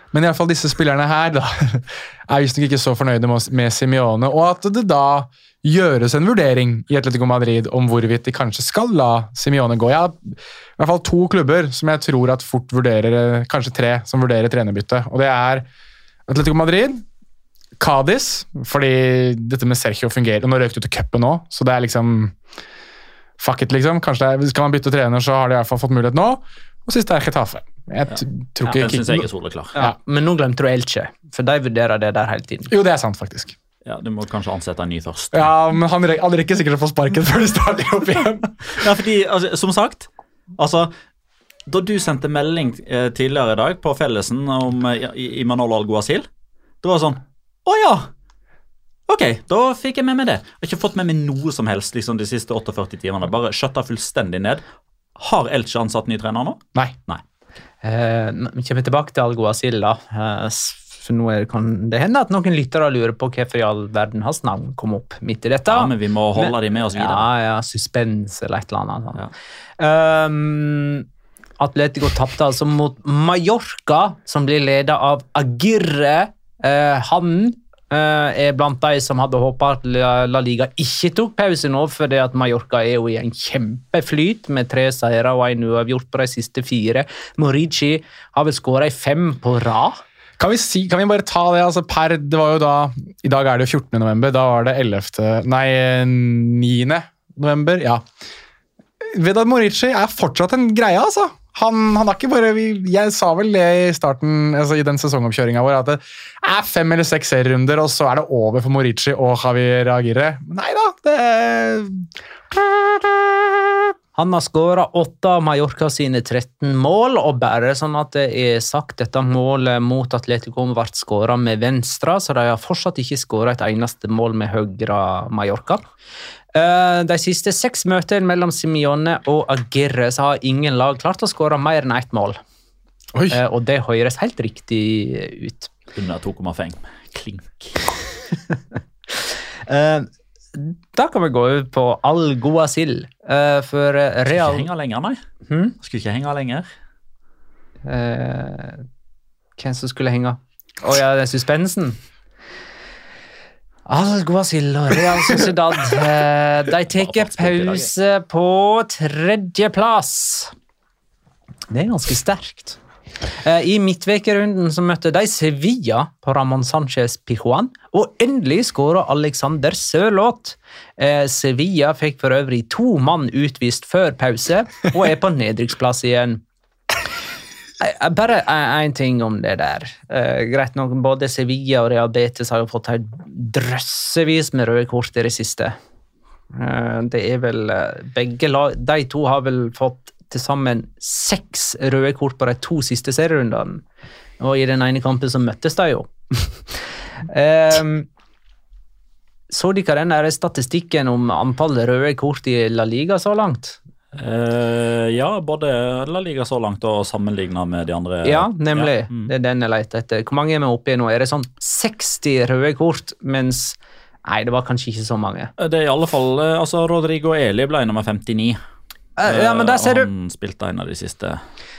Men i alle fall disse spillerne her da, visst nok ikke så fornøyde med Simeone, og at det da gjøres en vurdering i Atletico Madrid om hvorvidt de kanskje skal la Simeone gå. Jeg har i hvert fall 2 klubber som jeg tror at fort vurderer, kanskje 3 som vurderer trenerbytte, og det er Atletico Madrid, Cadiz, fordi dette med Sergio fungerer, og nå røkte ut til cupen nå, så det er liksom fuck it liksom, kanskje skal man bytte trener så har de i hvert fall fått mulighet nå, og sist er Getafe. Jeg tror ikke... Den synes jeg er soleklar. Ja, men nå glemte du Elche, for de vurderer det der hele tiden. Jo, det er sant faktisk. Ja, du må kanskje ansette en ny først. Ja, men han rekker sikkert å få sparken før de starter opp igjen. Ja, fordi, altså, som sagt, da du sendte melding tidligere i dag på fellesen om Imanol Alguacil, det var sånn, ja, ok, da fikk jeg med meg det. Jeg har ikke fått med meg noe som helst liksom, de siste 48 timene, bare skjøtta fullstendig ned. Har Elche ansatt ny trener nå? Nei. Vi kommer tilbake til Alguacil da, for nå kan det hende at noen lyttere lurer på hvorfor i all verden hans navn kom opp midt i dette. Ja, men vi må holde dem med oss videre. Ja, suspens eller et eller annet. Ja. Atletico tappte altså mot Mallorca, som blir ledet av Aguirre. Han er blant de som hadde håpet at La Liga ikke tok pause nå, fordi at Mallorca er jo i en kjempeflyt med 3 seire og 1 uavgjort på de siste 4. Morici har vel skåret i 5 på rad. Kan vi bare ta det, altså det var jo da, i dag er det jo 14. november, da var det 9. november, ja. Vedad Morici er fortsatt en greie, altså. Han er ikke bare, jeg sa vel det i starten, altså i den sesongoppkjøringen vår, at det er 5 eller 6 serierunder, og så er det over for Morici og Javier Aguirre. Neida, det Han har skåret 8 av Mallorca sine 13 mål, og bare sånn at det er sagt, dette målet mot Atletico ble skåret med venstre, så de har fortsatt ikke skåret et eneste mål med høyre Mallorca. De siste 6 møtene mellom Simeone og Aguirre så har ingen lag klart å skåre mer enn 1 mål. Og det høres helt riktig ut. Under 2,5. Klink. Da kan vi gå over på Alguacil for Real. Skulle ikke henge lenger, nei. Skulle ikke henge lenger. Hvem som skulle henge? Ja, det er suspensen. Alguacil og Real Sociedad. De tar pause på 3. plass. Det er ganske sterkt. I midtvekerunden så møtte de Sevilla på Ramon Sanchez Pijuan, og endelig skåret Alexander Sørloth. Sevilla fikk for øvrig 2 mann utvist før pause, og er på nedrykksplass igjen. Bare en ting om det der. Greit nok, både Sevilla og Real Betis har jo fått helt drøssevis med røde kort i det siste. Det er vel begge lag, de to har vel fått til sammen 6 røde kort på de 2 siste serierundene. Og i den ene kampen så møttes de jo. Så de hva den der statistikken om antall røde kort i La Liga så langt? Ja, både La Liga så langt og sammenlignet med de andre. Ja, nemlig. Ja. Det er den jeg leter etter. Hvor mange er vi oppe i nå? Er det sånn 60 røde kort, mens... Nei, det var kanskje ikke så mange. Det er i alle fall, altså Rodrigo Eli ble nummer 59. Ja, men der ser du. Han spilte en av de siste.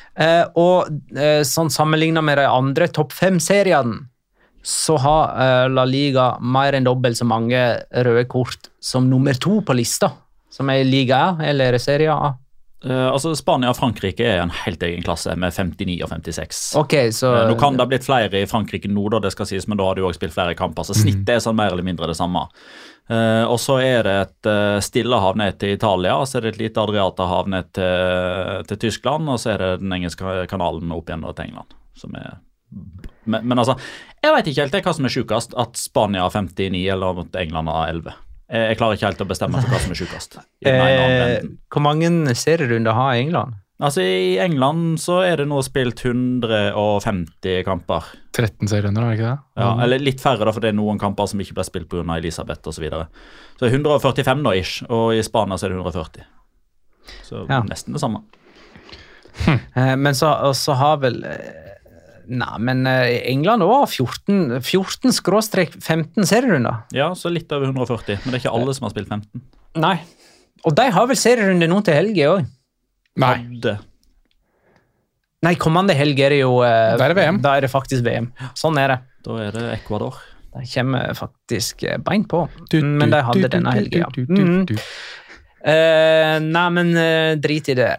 Sånn sammenlignet med de andre topp 5-seriene, så har La Liga mer enn dobbelt så mange røde kort som nummer 2 på lista, som er Liga A eller Serie A. Altså Spania og Frankrike er en helt egen klasse med 59 og 56. Okay, så, nå kan det ha blitt flere i Frankrike nå, da det skal sies, men da har du også spilt flere kamper, så snittet er sånn mer eller mindre det samme. Og så er det et Stillehav ned til Italia, og så er det et lite Adriaterhav ned til Tyskland, og så er det den engelske kanalen opp igjen til England, som er... Men altså, jeg vet ikke helt hva som er sjukast, at Spania har 59 eller at England har 11. Jeg klarer ikke helt å bestemme for hva som er sjukast. Hvor mange serierunder har England? Altså I England så er det nå spilt 150 kamper. 13 serierunder, er det ikke det? Ja, eller litt færre da, for det er noen kamper som ikke ble spilt på grunn av Elisabeth og så videre. Så 145 da ish, og I Spania så er det 140. Så nesten det samme. Men så har vel... Nei, men England også har 14/15 serierunder. Ja, så litt over 140, men det er ikke alle som har spilt 15. Nei, og de har vel serierunde nå til helge også? Nei. Nei, kommende helg er det jo Da er det VM. Da er det faktisk VM. Sånn er det. Da er det Ecuador. De kommer faktisk bein på. Men de hadde denne helgen, ja. Nei, men drit i det.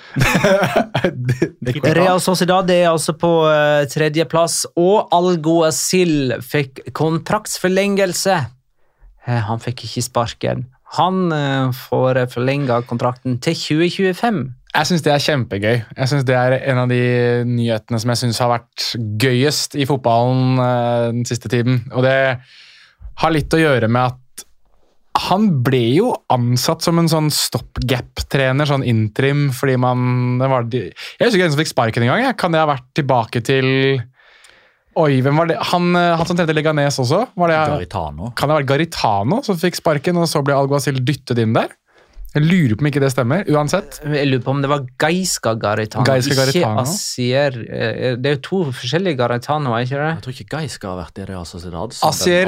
Real Sociedad er altså på tredjeplass, og Alguacil fikk kontraktsforlengelse. Han fikk ikke sparken. Han får forlenget kontrakten til 2025. Jeg synes det er kjempegøy. Jeg synes det er en av de nyhetene som jeg synes har vært gøyest i fotballen den siste tiden. Og det har litt å gjøre med at han ble jo ansatt som en sånn stopgap-trener, sånn interim, fordi jeg husker ikke hvem som fikk sparken en gang. Kan det ha vært tilbake til... Oi, hvem var det? Han som trente Leganes også? Garitano. Kan det ha vært Garitano som fikk sparken, og så ble Alguacil dyttet inn der? Jeg lurer på om ikke det stemmer, uansett. Jeg lurer på om det var Gaisca Garitano, ikke Asier. Det er jo to forskjellige Garitano, ikke det? Jeg tror ikke Gaisca har vært i Real Sociedad.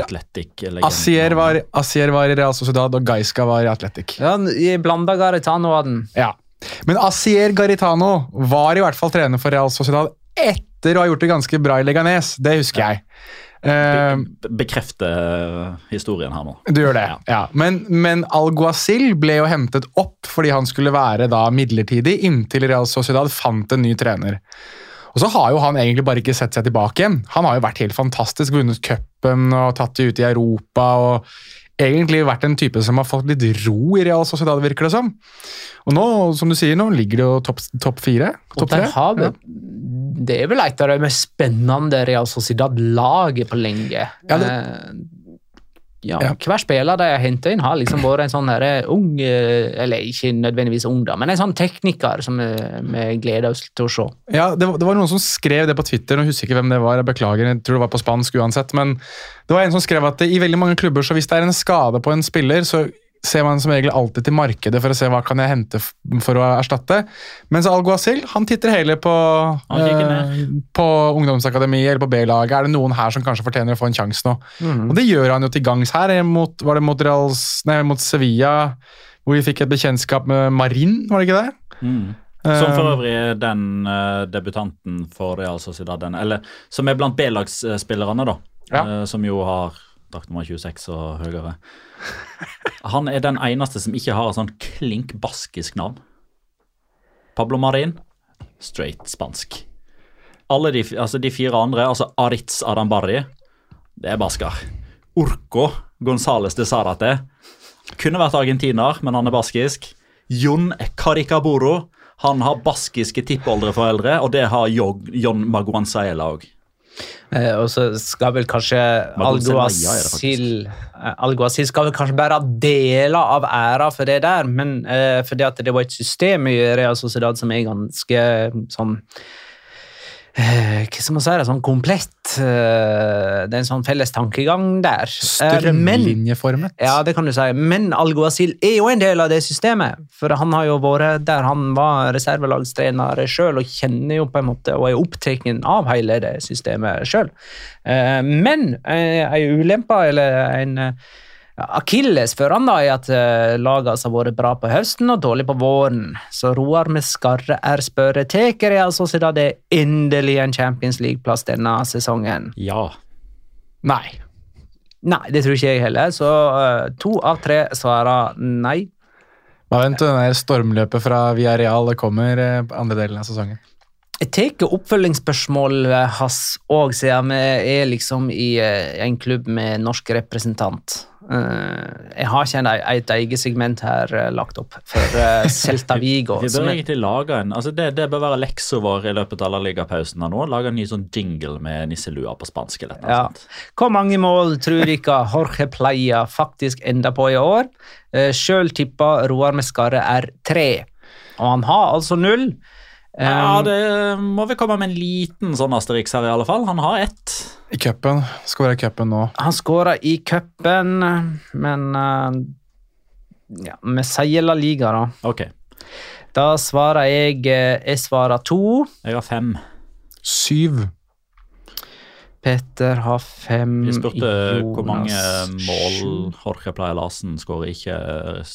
Asier var i Real Sociedad, og Gaisca var i Atletic. Ja, jeg blandet Garitano av den. Ja, men Asier Garitano var i hvert fall trener for Real Sociedad etter å ha gjort det ganske bra i Leganes, det husker jeg. Bekrefte historien her nå. Du gjør det, ja. Men Alguacil ble jo hentet opp fordi han skulle være da midlertidig inntil Real Sociedad fant en ny trener. Og så har jo han egentlig bare ikke sett seg tilbake igjen. Han har jo vært helt fantastisk, vunnet cupen og tatt det ut i Europa og egentlig vært en type som har fått litt ro i Real Sociedad, virker det som. Og nå, som du sier, nå ligger det jo topp 4, topp 3. Det er vel et av de mest spennende Real Sociedad-laget på lenge. Hver spiller de har hentet inn har liksom vært en sånn ung, eller ikke nødvendigvis ung da, men en sånn tekniker som vi gleder oss til å se. Ja, det var noen som skrev det på Twitter, og husker ikke hvem det var, jeg beklager, jeg tror det var på spansk uansett, men det var en som skrev at i veldig mange klubber, så hvis det er en skade på en spiller, så ser man som regel alltid til markedet for å se hva kan jeg hente for å erstatte. Mens Alguacil, han titter heller på ungdomsakademi eller på B-laget. Er det noen her som kanskje fortjener å få en sjanse nå? Og det gjør han jo til gangs her. Var det mot Sevilla, hvor vi fikk et bekjentskap med Marin, var det ikke det? Som for øvrig er den debutanten for Real Sociedad, eller som er blant B-lagsspillerne da, som jo har drakt nummer 26 og høyere. Han er den eneste som ikke har en sånn klink baskisk navn. Pablo Marin, straight spansk. Alle de 4 andre, altså Aritz Adambarri, det er basker. Urco González de Zárate kunne vært argentiner, men han er baskisk. Jon Caricaburo, han har baskiske tippoldeforeldre, og det har Jon Maguanzaela også. Og så skal vel kanskje Alguacil skal vel kanskje bare ha deler av æra for det der, men fordi at det var et system i Real Sociedad som er ganske sånn hva skal man si det, sånn komplett. Det er en sånn felles tankegang der. Strømlinjeformet. Ja, det kan du si. Men Alguacil er jo en del av det systemet, for han har jo vært der han var reservelagstrener selv, og kjenner jo på en måte, og er opptrekken av hele det systemet selv. Men en ulempe, eller en Achilles for han da, er at laget har vært bra på høsten og dårlig på våren. Så Roar med skarre spørreteker er altså så da det endelig en Champions League-plass denne sesongen. Ja. Nei, det tror ikke jeg heller. Så 2 av 3 svarer nei. Hva venter du, den der stormløpet fra Villarreal det kommer andre delen av sesongen? Jeg tenker oppfølgingsspørsmål hans også, siden vi er liksom i en klubb med norsk representant. Jeg har ikke et eget segment her lagt opp for Celta Vigo. Vi bør egentlig lage en, altså det bør være lekser vår i løpet av La Liga-pausen nå, lage en ny sånn jingle med nisselua på spansk eller noe sånt. Hvor mange mål tror ikke Jorge Playa faktisk enda på i år? Selv tipper Roar med skarre 3, og han har altså 0. Ja, det må vi komme med en liten sånn asteriks her i alle fall. Han har 1. I cupen. Skårer i cupen nå. Han skårer i cupen, men vi sier La Liga da. Ok. Da svarer jeg svarer 2. Jeg har 5. 7. Peter har 5. Vi spurte hvor mange mål Jorge Playa Larsen skårer, ikke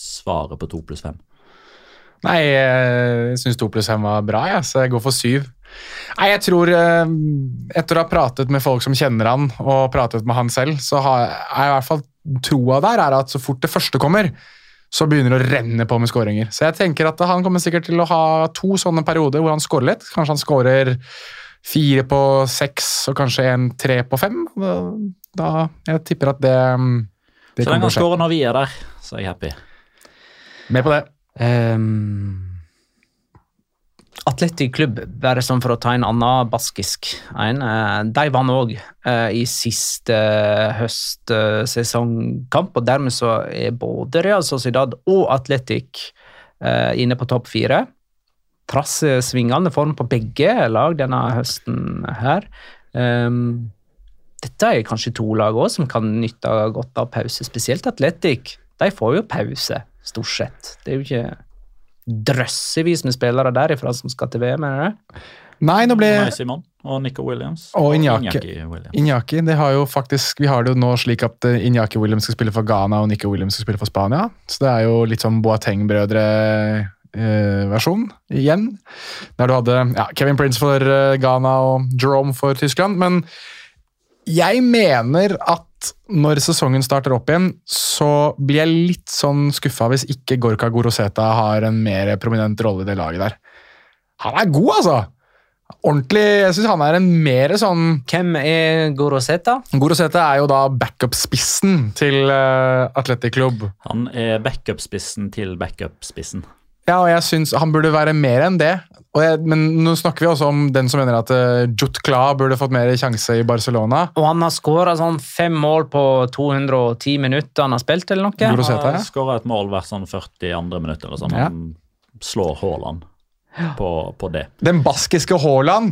svaret på 2 + 5. Nei, jeg synes 2 + 5 var bra, så jeg går for 7. Nei, jeg tror etter å ha pratet med folk som kjenner han, og pratet med han selv, så er i hvert fall troa der er at så fort det første kommer, så begynner det å renne på med skåringer. Så jeg tenker at han kommer sikkert til å ha 2 sånne perioder hvor han skårer litt. Kanskje han skårer 4 på 6 og kanskje 3 på 5. Jeg tipper at det så lenge han skårer når vi er der, så er jeg happy. Med på det. Atletic Klubb, bare sånn for å ta en annen baskisk de vant også i siste høstsesongkamp, og dermed så er både Real Sociedad og Atletic inne på topp 4. Trass svingende form på begge lag denne høsten her. Dette er kanskje 2 lag også som kan nytte godt av pause, spesielt Atletic. De får jo pause, stort sett. Det er jo ikke drøssevis med spillere derifra som skal til VM, mener du? Nei, Simon og Nico Williams. Og Iñaki, det har jo faktisk, vi har det jo nå slik at Iñaki Williams skal spille for Ghana og Nico Williams skal spille for Spania, så det er jo litt sånn Boateng-brødre versjon igjen, der du hadde Kevin Prince for Ghana og Jerome for Tyskland, men jeg mener at når sesongen starter opp igjen, så blir jeg litt sånn skuffet hvis ikke Gorka Goroseta har en mer prominent rolle i det laget der. Han er god, altså! Ordentlig, jeg synes han er en mer sånn... Hvem er Goroseta? Goroseta er jo da backup-spissen til Atletic Klubb. Han er backup-spissen til backup-spissen. Ja, og jeg synes han burde være mer enn det. Men nå snakker vi også om den som mener at Jude Kla burde fått mer sjanse i Barcelona. Og han har skåret sånn 5 mål på 210 minutter han har spilt, eller noe? Han har skåret et mål hvert sånn 42 minutter, eller sånn. Han slår Haaland på det. Den baskiske Haaland.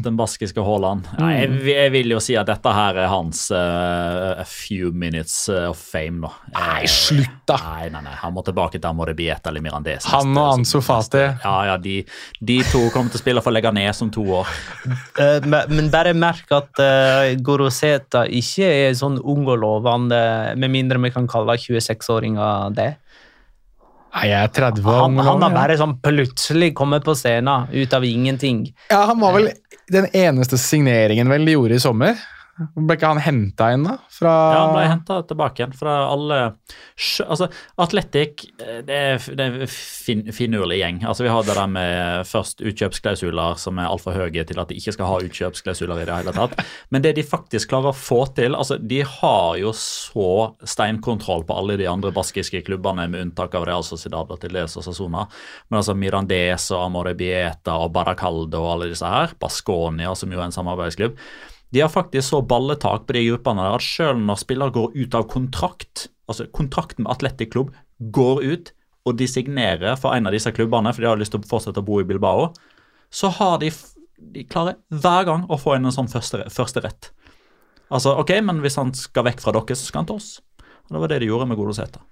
Jeg vil jo si at dette her er hans a few minutes of fame nå. Nei, slutt da! Nei, han må tilbake til Amorebieta eller Mirandés. Han og Ansu Fati. Ja, de 2 kommer til å spille for Leganes om 2 år. Men bare merk at Goroseta ikke er sånn ung og lovende, med mindre vi kan kalle 26-åringer det. Nei, jeg er 30 år. Han har bare sånn plutselig kommet på scenen ut av ingenting. Ja, han var vel den eneste signeringen vel de gjorde i sommer. Ble ikke han hentet inn da? Ja, han ble hentet tilbake igjen fra alle... Altså, Atletic, det er finurlig gjeng. Altså, vi har det der med først utkjøpsklausuler som er alt for høye til at de ikke skal ha utkjøpsklausuler i det hele tatt. Men det de faktisk klarer å få til, altså, de har jo så steinkontroll på alle de andre baskiske klubbene, med unntak av Real Sociedad og til dels Osasuna. Men altså Mirandés og Amorebieta og Baracaldo og alle disse her, Baskonia, som jo er en samarbeidsklubb, de har faktisk så balletak på de gruppene der at selv når spillere går ut av kontrakt, altså kontrakten med Atletic Klubb går ut, og de signerer for en av disse klubbene, for de har lyst til å fortsette å bo i Bilbao, så har de klarer hver gang å få inn en sånn første rett. Altså, ok, men hvis han skal vekk fra dere, så skal han til oss. Og det var det de gjorde med Goroseta.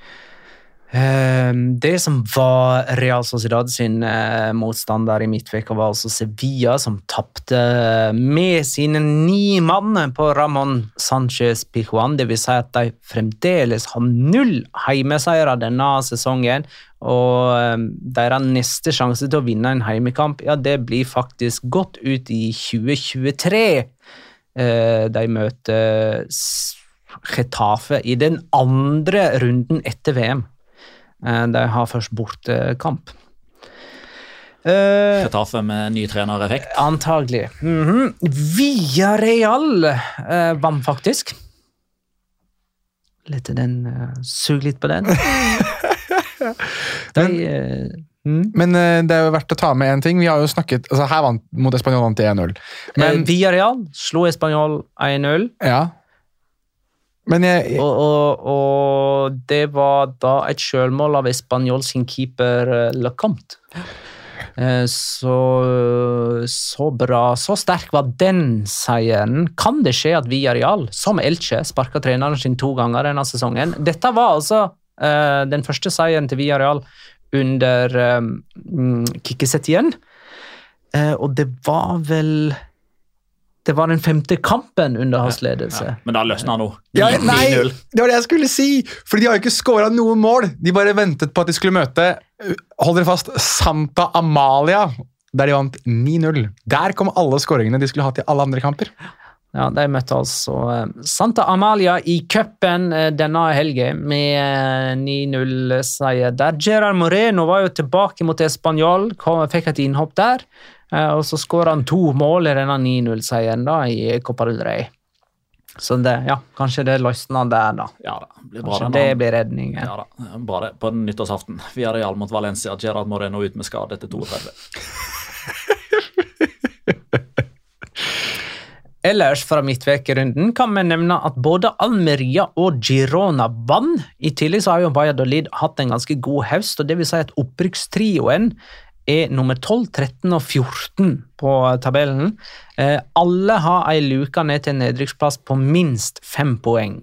Det som var Real Sociedad sin motstander i midtveka var altså Sevilla, som tappte med sine 9 mann på Ramon Sanchez Pizjuan. Det vil si at de fremdeles har 0 heimeseiere denne sesongen, og deres neste sjanse til å vinne en heimekamp, ja, det blir faktisk godt ut i 2023. De møter Getafe i den andre runden etter VM. De har først bortekamp. Getafe med ny trenereffekt? Antagelig. Villarreal vant faktisk. Sug litt på den. Men det er jo verdt å ta med en ting. Vi har jo snakket, altså her vant mot Espanyol vant 1-0. Men Villarreal slo Espanyol 1-0. Ja. Men og det var da et selvmål av Espanyol sin keeper Lecomte. Så bra, så sterk var den seieren. Kan det skje at Villarreal, som Elche, sparket treneren sin 2 ganger denne sesongen? Dette var altså den første seieren til Villarreal under Quique Setien. Og det var vel... Det var den 5. kampen under hans ledelse. Ja, men da løsner han nå. Ja, nei, det var det jeg skulle si. For de har jo ikke skåret noe mål. De bare ventet på at de skulle møte, hold dere fast, Santa Amalia. der de vant 9-0. Der kom alle skåringene de skulle hatt i alle andre kamper. Ja, de møtte altså Santa Amalia i cupen denne helgen med 9-0-seier der. Gerard Moreno var jo tilbake mot Espanyol, fikk et innhopp der, og så skåret han 2 mål i denne 9-0-seieren da i Copa del Rey. Så det, ja, kanskje det løsner der da. Ja da, blir bra. Kanskje det blir redningen. Ja da, bra det. På nyttårsaften. Vi hadde Real mot Valencia, Gerard Moreno ut med skade etter 32. Ellers fra midtvekerunden kan vi nevne at både Almeria og Girona vann. I tillegg så har jo Valladolid hatt en ganske god høst, og det vil si at opprykkstrioen er nummer 12, 13 og 14 på tabellen. Alle har en luka ned til en nedrykksplass på minst 5 poeng.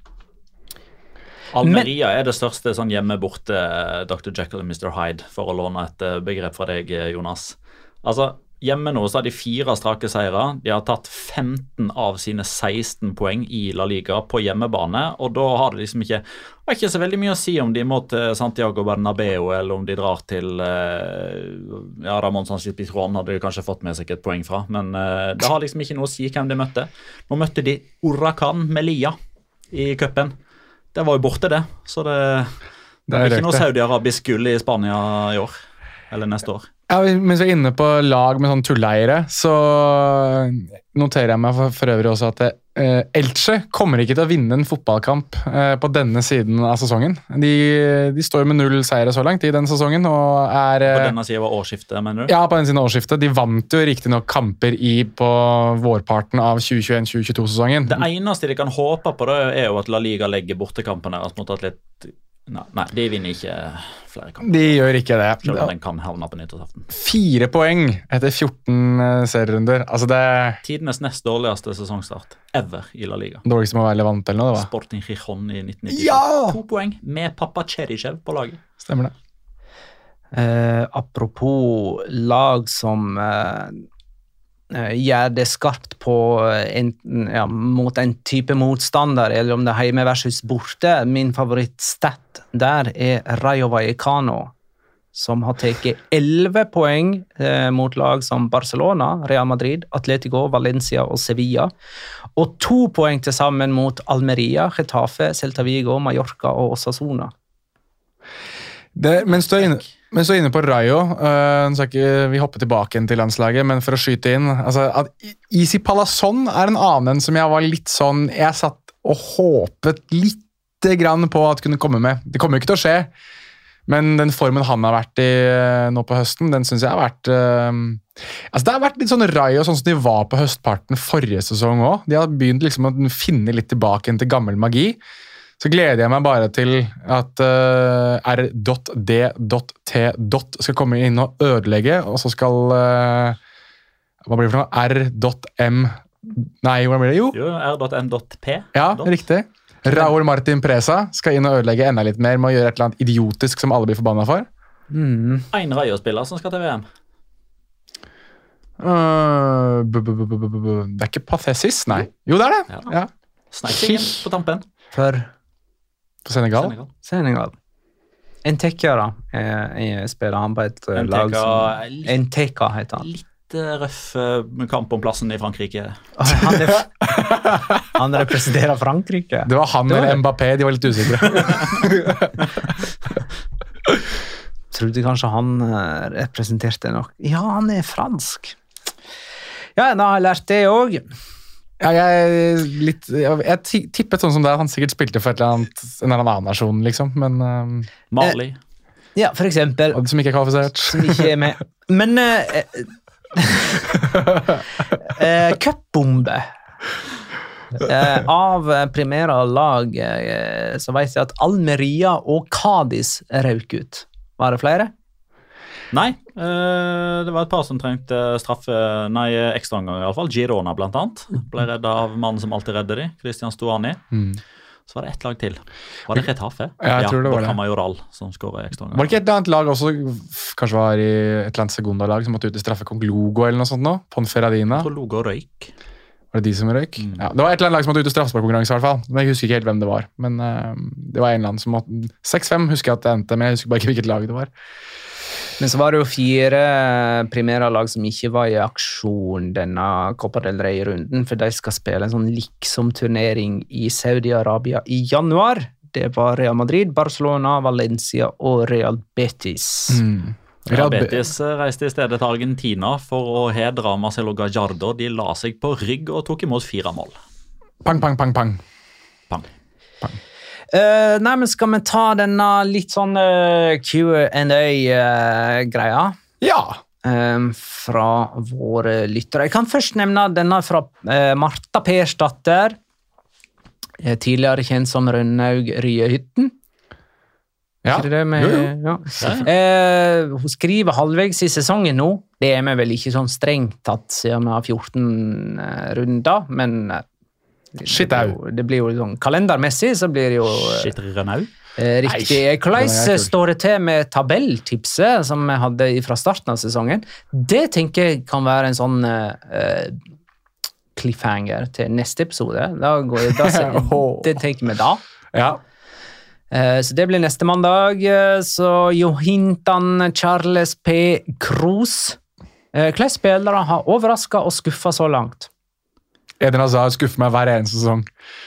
Almeria er det største sånn hjemme borte Dr. Jekyll og Mr. Hyde, for å låne et begrep fra deg, Jonas. Altså, hjemme nå så har de 4 strake seire. De har tatt 15 av sine 16 poeng i La Liga på hjemmebane, og da har det liksom ikke så veldig mye å si om de må til Santiago Bernabeu, eller om de drar til Ramón Sánchez Pizjuán hadde de kanskje fått med seg et poeng fra, men det har liksom ikke noe å si hvem de møtte. Nå møtte de Huracan Melilla i cupen. Det var jo borte det, så det er ikke noe Saudi-Arabisk gull i Spania i år, eller neste år. Ja, mens vi er inne på lag med sånn tulleiere, så noterer jeg meg for øvrig også at Elche kommer ikke til å vinne en fotballkamp på denne siden av sesongen. De står med 0 seire så langt i denne sesongen, og på denne siden av årsskiftet, mener du? Ja, på denne siden av årsskiftet. De vant jo riktig nok kamper på vårparten av 2021-2022-sesongen. Det eneste de kan håpe på det er jo at La Liga legger bortekampene deres mot Atlet. Nei, de vinner ikke flere kamper. De gjør ikke det. Selv om den kan havne på nyttårsaften. 4 poeng etter 14 serierunder. Altså det tidenes nest dårligste sesongstart ever i La Liga. Dårligst må være Levante eller noe, det var. Sporting Gijón i 1990. Ja! 2 poeng med pappa Cherichev på laget. Stemmer det. Apropos lag som gjør det skarpt på mot en type motstander, eller om det er hjemme versus borte. Min favorittstat der er Rayo Vallecano, som har tatt 11 poeng mot lag som Barcelona, Real Madrid, Atletico, Valencia og Sevilla, og 2 poeng til sammen mot Almeria, Getafe, Celta Vigo, Mallorca og Osasuna. Mens du er inne på Rayo, så ikke vi hopper tilbake til landslaget, men for å skyte inn, altså at Isi Palazón er en annen som jeg var litt sånn, jeg satt og håpet litt grann på at kunne komme med. Det kommer jo ikke til å skje, men den formen han har vært i nå på høsten, den synes jeg har vært altså det har vært litt sånn Rayo, sånn som de var på høstparten forrige sesong også. De har begynt liksom å finne litt tilbake til gammel magi. Så gleder jeg meg bare til at R.D.T. skal komme inn og ødelegge, og så skal hva blir det for noe? R.M. Nei, hva blir det? Jo, R.M.P. Ja, riktig. Raúl Martín Presa skal inn og ødelegge enda litt mer med å gjøre et eller annet idiotisk som alle blir forbannet for. En Rayo-spiller som skal til VM. Det er ikke Pathesis, nei. Jo, det er det. Ja. Sneikingen på tampen. For Senegal. Entekia da, spiller han på et lag som Enteka heter han. Litt røff kamp om plassen i Frankrike. Han representerer Frankrike. Det var han eller Mbappé, de var litt usikre. Trodde kanskje han representerte nok. Ja, han er fransk. Ja, da har jeg lært det også. Ja, jeg tippet sånn som det, han sikkert spilte for en eller annen nasjon, liksom, men Mali. Ja, for eksempel. Som ikke er kvalifisert. Som ikke er med. Men cupbombe av primære lag, så vet jeg at Almeria og Cádiz røk ut. Var det flere? Nei, det var et par som trengte ekstraomgang i alle fall. Girona blant annet. Ble reddet av mannen som alltid redder de, Christian Stuani. Så var det ett lag til. Var det Getafe? Ja, jeg tror det var det. Majoral som skåret ekstraomgang. Var det ikke et annet lag også, kanskje var i et eller annet sekundalag som måtte ut i straffe Kong Logo eller noe sånt nå? Ponferradina. Jeg tror Logo røyk. Var det de som røyk? Ja, det var et eller annet lag som måtte ut i straffesparkkonkurranse i hvert fall. Men jeg husker ikke helt hvem det var. Men det var en eller annen som måtte... 6-5 husker jeg at det endte, men jeg husker bare ikke hvilket lag det var. Men så var det jo 4 primæralag som ikke var i aksjon denne Copa del Rey-runden, for de skal spille en sånn liksom-turnering i Saudi-Arabia i januar. Det var Real Madrid, Barcelona, Valencia og Real Betis. Real Betis reiste i stedet til Argentina for å hedre Marcelo Gallardo. De la seg på rygg og tok imot 4 mål. Pang, pang, pang, pang. Pang. Nei, men skal vi ta denne litt sånn Q&A-greia? Ja. Fra våre lyttere. Jeg kan først nevne denne fra Martha Persdatter, tidligere kjent som Rønnaug Ryehytten. Ja. Ja. Hun skriver halvvegs i sesongen nå. Det er vi vel ikke sånn strengt tatt siden vi har 14 runder, men det blir jo sånn kalendermessig, så blir det jo Shit, Rønnaug. riktig. Hvordan står det til med tabelltipset som vi hadde fra starten av sesongen? Det tenker jeg kan være en sånn cliffhanger til neste episode. Det tenker vi da. Ja. Så det blir neste mandag. Så Johintan Charles P. Kroos. Hvilke spillere har overrasket og skuffet så langt? Eden Hazard skuffer meg hver eneste sesong.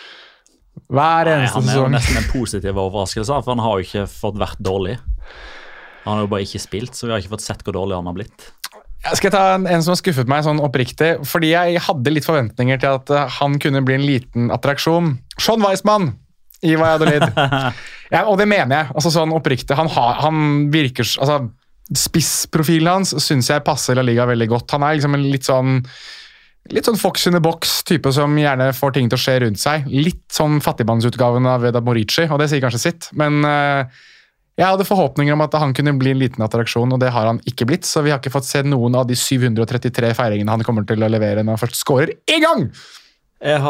Hver eneste Han er jo sesong. nesten en positiv overraskelse, for han har jo ikke fått vært dårlig. Han har jo bare ikke spilt, så vi har ikke fått sett hvor dårlig han har blitt. Jeg skal ta en som har skuffet meg sånn oppriktig, fordi jeg hadde litt forventninger til at han kunne bli en liten attraksjon. Sean Weissmann i Valladolid. Ja, og det mener jeg. Altså sånn oppriktig. Han virker... Altså, spissprofilen hans synes jeg passer La Liga veldig godt. Han er liksom en litt sånn Fox in the box type som gjerne får ting til å skje rundt seg. Litt sånn fattigmannsutgaven av Vedat Morici, og det sier kanskje sitt. Men jeg hadde forhåpninger om at han kunne bli en liten attraksjon, og det har han ikke blitt. Så vi har ikke fått se noen av de 733 feiringene han kommer til å levere når han først scorer en gang! Jeg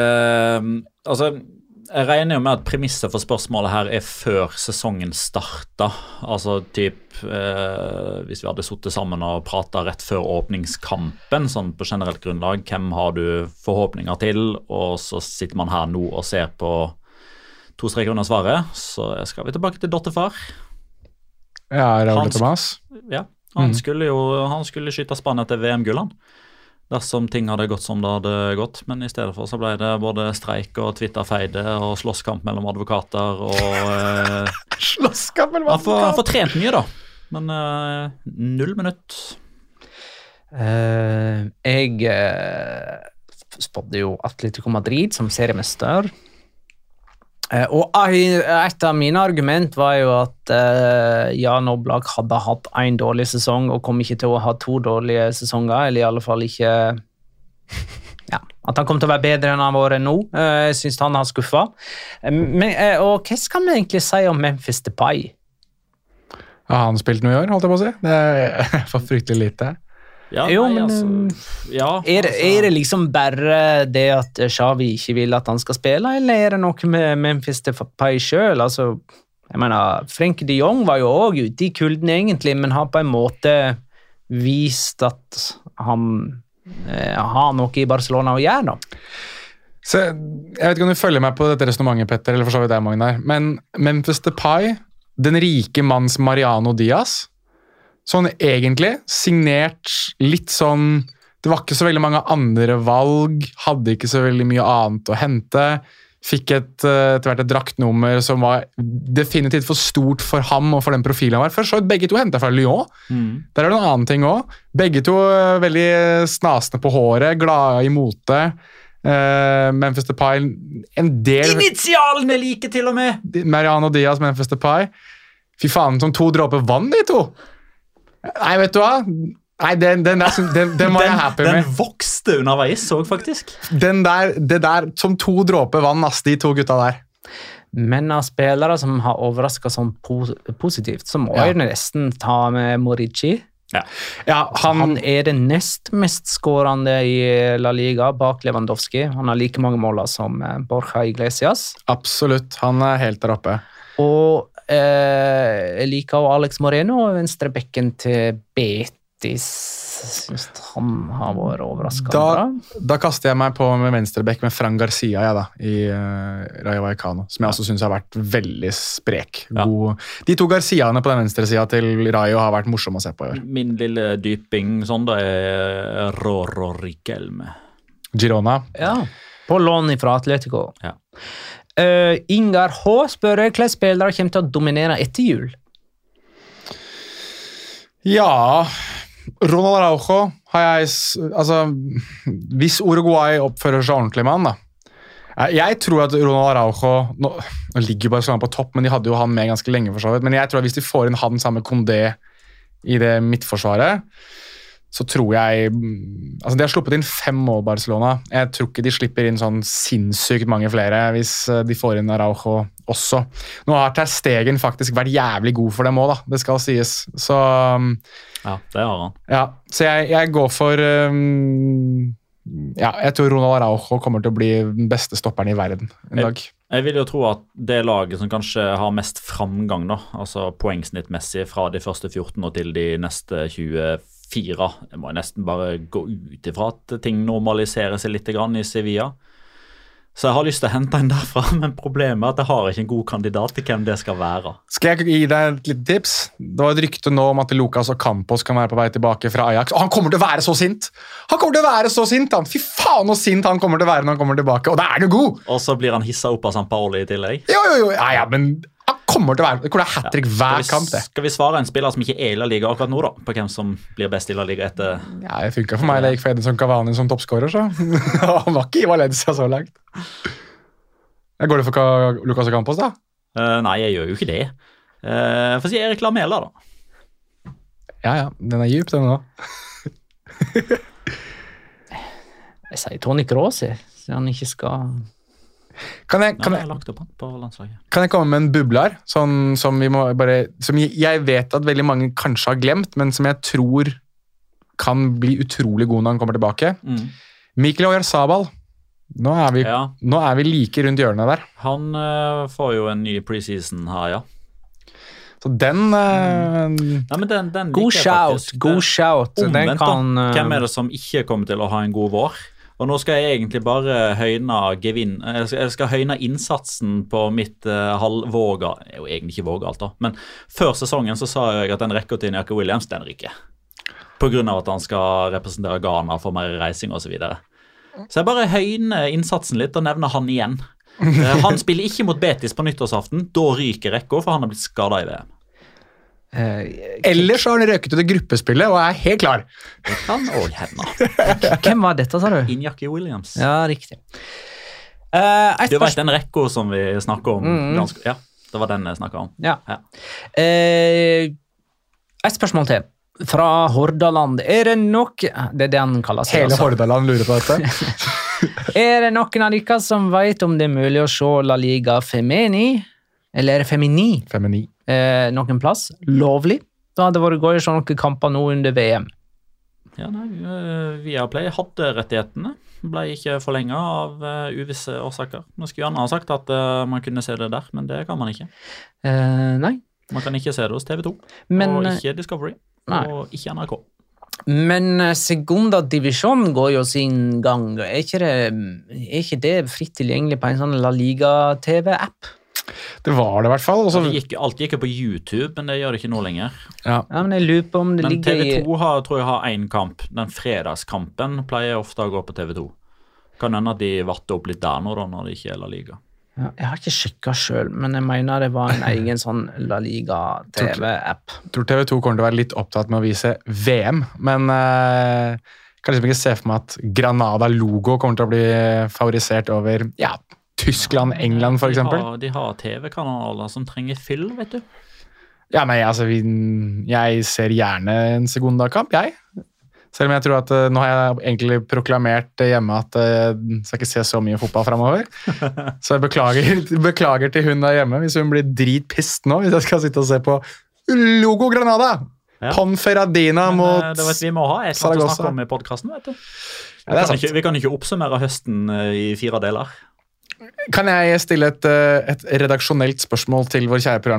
har jeg regner jo med at premisset for spørsmålet her er før sesongen startet. Altså hvis vi hadde suttet sammen og pratet rett før åpningskampen, sånn på generelt grunnlag, hvem har du forhåpninger til? Og så sitter man her nå og ser på 2 streker under svaret, så skal vi tilbake til Dottefar. Ja, Raúl Tomás. Ja, han skulle skyte Spania til VM-gullen. Dersom ting hadde gått som det hadde gått, men i stedet for så ble det både streik og Twitter-feide og slåsskamp mellom advokater og Slåsskamp mellom advokater? Han får trent mye da, men 0 minutt. Jeg spådde jo Atletico Madrid som seriemester. Og et av mine argument var jo at Jan Oblak hadde hatt en dårlig sesong og kom ikke til å ha 2 dårlige sesonger, eller i alle fall ikke at han kom til å være bedre enn han har vært nå. Jeg synes han har skuffet. Og hva skal vi egentlig si om Memphis Depay? Har han spilt noe i år, holdt jeg på å si? Det er for fryktelig lite. Ja, er det liksom bare det at Xavi ikke vil at han skal spille, eller er det noe med Memphis Depay selv? Altså, jeg mener, Frenkie de Jong var jo også ute i kulden egentlig, men har på en måte vist at han har noe i Barcelona å gjøre da. Så, jeg vet ikke om du følger meg på dette resonemanget, Petter, eller for så vidt det, Magnar, men Memphis Depay, den rike manns Mariano Diaz, sånn egentlig, signert litt sånn, det var ikke så veldig mange andre valg, hadde ikke så veldig mye annet å hente, fikk etter hvert et draktnummer som var definitivt for stort for ham og for den profilen han var. Først så begge to hentet fra Lyon. Der er det noen annen ting også. Begge to veldig snasende på håret, glade i mote. Memphis Depay, en del... Initialene like til og med! Mariano Diaz, Memphis Depay. Fy faen, som 2 dråper vann, de to! Nei, vet du hva? Nei, den var jeg happy med. Den vokste underveis, så faktisk. Det der som 2 dråper vann, de 2 gutta der. Men av spillere som har overrasket sånn positivt, så må jeg nesten ta med Morici. Ja, han er det nest mest skårende i La Liga bak Lewandowski. Han har like mange måler som Borja Iglesias. Absolutt, han er helt der oppe. Og jeg liker Alex Moreno, venstrebekken til Betis. Betis synes han har vært overraskende bra. Da kaster jeg meg på med venstrebekk med Fran Garcia i Rayo Vallecano, som jeg også synes har vært veldig sprek. God. De to Garciaene på den venstre siden til Rayo har vært morsomme å se på i år. Min lille dyping sånn da Roro Riquelme. Girona. Ja, på lån fra Atletico. Ja. Ingar H. spør hvilke spillere kommer til å dominere etter jul? Ja, Ronald Araujo har jeg, altså, hvis Uruguay oppfører seg ordentlig med han da. Jeg tror at Ronald Araujo, nå ligger bare sånn på topp, men de hadde jo han med ganske lenge for så vidt, men jeg tror at hvis de får inn han sammen med Condé i det midtforsvaret, så tror jeg, altså de har sluppet inn 5 mål Barcelona, jeg tror ikke de slipper inn sånn sinnssykt mange flere hvis de får inn Araujo også. Nå har Ter Stegen faktisk vært jævlig god for dem også da, det skal sies, så ja, det har han. Ja, så jeg går for ja, jeg tror Ronald Araujo kommer til å bli den beste stopperen i verden en dag. Jeg vil jo tro at det laget som kanskje har mest framgang da, altså poengsnittmessig fra de første 14 og til de neste 24, jeg må nesten bare gå ut ifra at ting normaliserer seg litt grann i Sevilla. Så jeg har lyst til å hente en derfra, men problemet er at jeg har ikke en god kandidat til hvem det skal være. Skal jeg gi deg et lite tips? Det var et rykte nå om at Lucas Ocampos kan være på vei tilbake fra Ajax, og han kommer til å være så sint! Han kommer til å være så sint, han! Fy faen så sint han kommer til å være når han kommer tilbake, og da er han jo god! Og så blir han hisset opp av San Paolo i tillegg. Jo, ja, men han kommer til å være, det kommer til å ha hat-trick hver kamp det. Skal vi svare en spiller som ikke er i La Liga akkurat nå da, på hvem som blir best i La Liga etter... Ja, det funket for meg, det gikk for Edinson Cavani som toppskårer, så han var ikke i Valencia så langt. Går det for Lucas Ocampos da? Nei, jeg gjør jo ikke det. For å si Erik Lamela da. Ja, den er djup den da. Jeg sier Toni Kroos, så han ikke skal... Kan jeg komme med en bubler sånn, som jeg vet at veldig mange kanskje har glemt, men som jeg tror kan bli utrolig god når han kommer tilbake? Mikel Oyarzabal. Nå er vi like rundt hjørnet der. Han får jo en ny preseason her, ja. Så den... Nei, men den god shout. Omvendt da, hvem er det som ikke kommer til å ha en god vår? Og nå skal jeg egentlig bare jeg skal høyne innsatsen på mitt halvvåga, det er jo egentlig ikke vågalt da, men før sesongen så sa jeg at den rekker til Nico Williams, den rykker. På grunn av at han skal representere Ghana for mer reising og så videre. Så jeg bare høyner innsatsen litt og nevner han igjen. Han spiller ikke mot Betis på nyttårsaften, da ryker rekka, for han har blitt skadet i VM. Ellers har han røket ut i gruppespillet og er helt klar. Det kan også hende. Hvem var dette, sa du? Iñaki Williams. Ja, riktig. Du vet den rekka som vi snakker om? Ja, det var den jeg snakket om. Ja. Et spørsmål til. Fra Hordaland. Er det nok... Det er det han kaller seg. Hele Hordaland lurer på dette. Er det noen av dere som vet om det er mulig å se La Liga Femini? Eller Femini? Femini. Noen plass? Lovlig? Da hadde det vært gøy å se noen kamper nå under VM. Ja, nei, Viaplay hadde rettighetene. Ble ikke forlenget av uvisse årsaker. Nå skulle gjerne ha sagt at man kunne se det der, men det kan man ikke. Nei. Man kan ikke se det hos TV2, og ikke Discovery, og ikke NRK. Men Segunda Divisjon går jo sin gang. Er ikke det fritt tilgjengelig på en sånn La Liga TV-app? Det var det i hvert fall. Også... Alt gikk jo på YouTube, men det gjør det ikke nå lenger. Ja, men jeg lurer på om det ligger i... TV2 tror jeg har en kamp. Den fredagskampen pleier ofte å gå på TV2. Kan hende at de vatter opp litt der nå da, når det ikke er La Liga. Ja, jeg har ikke sjekket selv, men jeg mener det var en egen sånn La Liga TV-app. Jeg tror TV2 kommer til å være litt opptatt med å vise VM, men kan liksom ikke se for meg at Granada-logo kommer til å bli favorisert over, ja, Tyskland, England for eksempel. De har TV-kanaler som trenger fyll, vet du. Ja, nei, altså, jeg ser gjerne en Segunda-kamp, jeg. Selv om jeg tror at nå har jeg egentlig proklamert hjemme at jeg skal ikke se så mye fotball fremover. Så jeg beklager til hun der hjemme hvis hun blir dritpist nå, hvis jeg skal sitte og se på Logo Granada. Ja. Ponferradina mot det vet vi må ha et eller annet å snakke om i podcasten, vet du. Vi kan ikke oppsummere høsten i 4 deler. Kan jeg stille et redaksjonelt spørsmål til vår kjære programleder?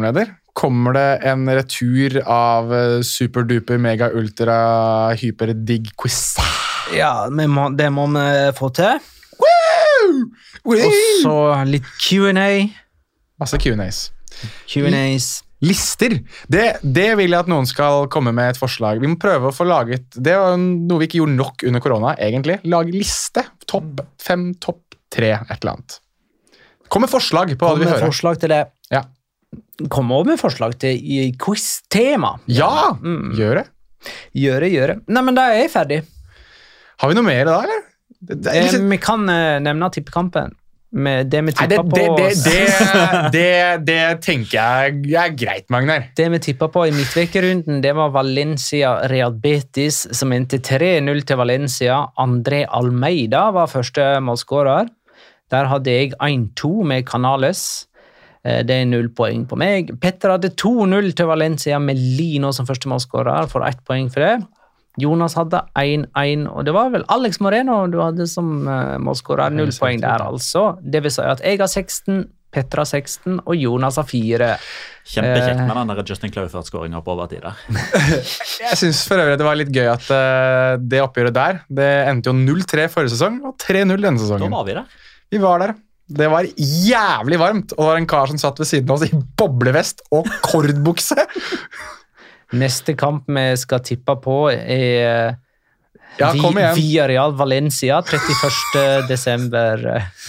Kommer det en retur av superduper, mega, ultra, hyper, digg quiz? Ja, det må vi få til. Woo! Og så litt Q&A. Masse Q&As. Q&As. Lister. Det vil jeg at noen skal komme med et forslag. Vi må prøve å få laget, det var noe vi ikke gjorde nok under korona, egentlig. Lage liste. Topp 5, topp 3, et eller annet. Kom med forslag på hva du vil høre. Forslag til det. Ja. Kom over med forslag til quiz-tema. Ja, gjør det. Gjøre. Nei, men da er jeg ferdig. Har vi noe mer da, eller? Vi kan nevne tippekampen. Med det vi tippa på det tenker jeg er greit, Magnar. Det vi tippa på i midtvekerunden, det var Valencia Real Betis, som endte 3-0 til Valencia. André Almeida var første målskårer. Der hadde jeg 1-2 med Canales. Det er 0 poeng på meg. Petter hadde 2-0 til Valencia med Lino som første målskårer, for 1 poeng for det. Jonas hadde 1-1, og det var vel Alex Moreno du hadde som målskårer. 0 poeng der, altså. Det vil si at jeg har 16, Petter har 16, og Jonas har 4. Kjempekjekt med den der Justin Claufert-skåringen på overtid der. Jeg synes for øvrig det var litt gøy at det oppgjøret der, det endte jo 0-3 forrige sesong, og 3-0 denne sesongen. Da var vi der. Vi var der. Det var jævlig varmt, og det var en kar som satt ved siden av oss i boblevest og kordbukse. Neste kamp vi skal tippe på er Villarreal Valencia 31. desember.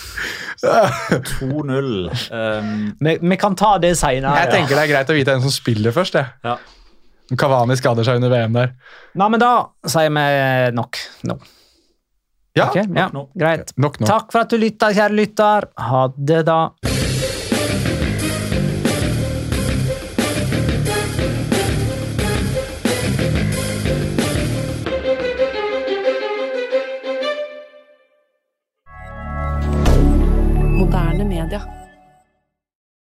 2-0. Vi kan ta det senere. Jeg tenker det er greit å vite hvem som spiller først. Ja. Cavani skader seg under VM der. Nei, men da sier vi nok nå. Ja, okay, ja, greit. Nok. Takk for at du lytter, kjære lytter. Ha det da. Moderne media.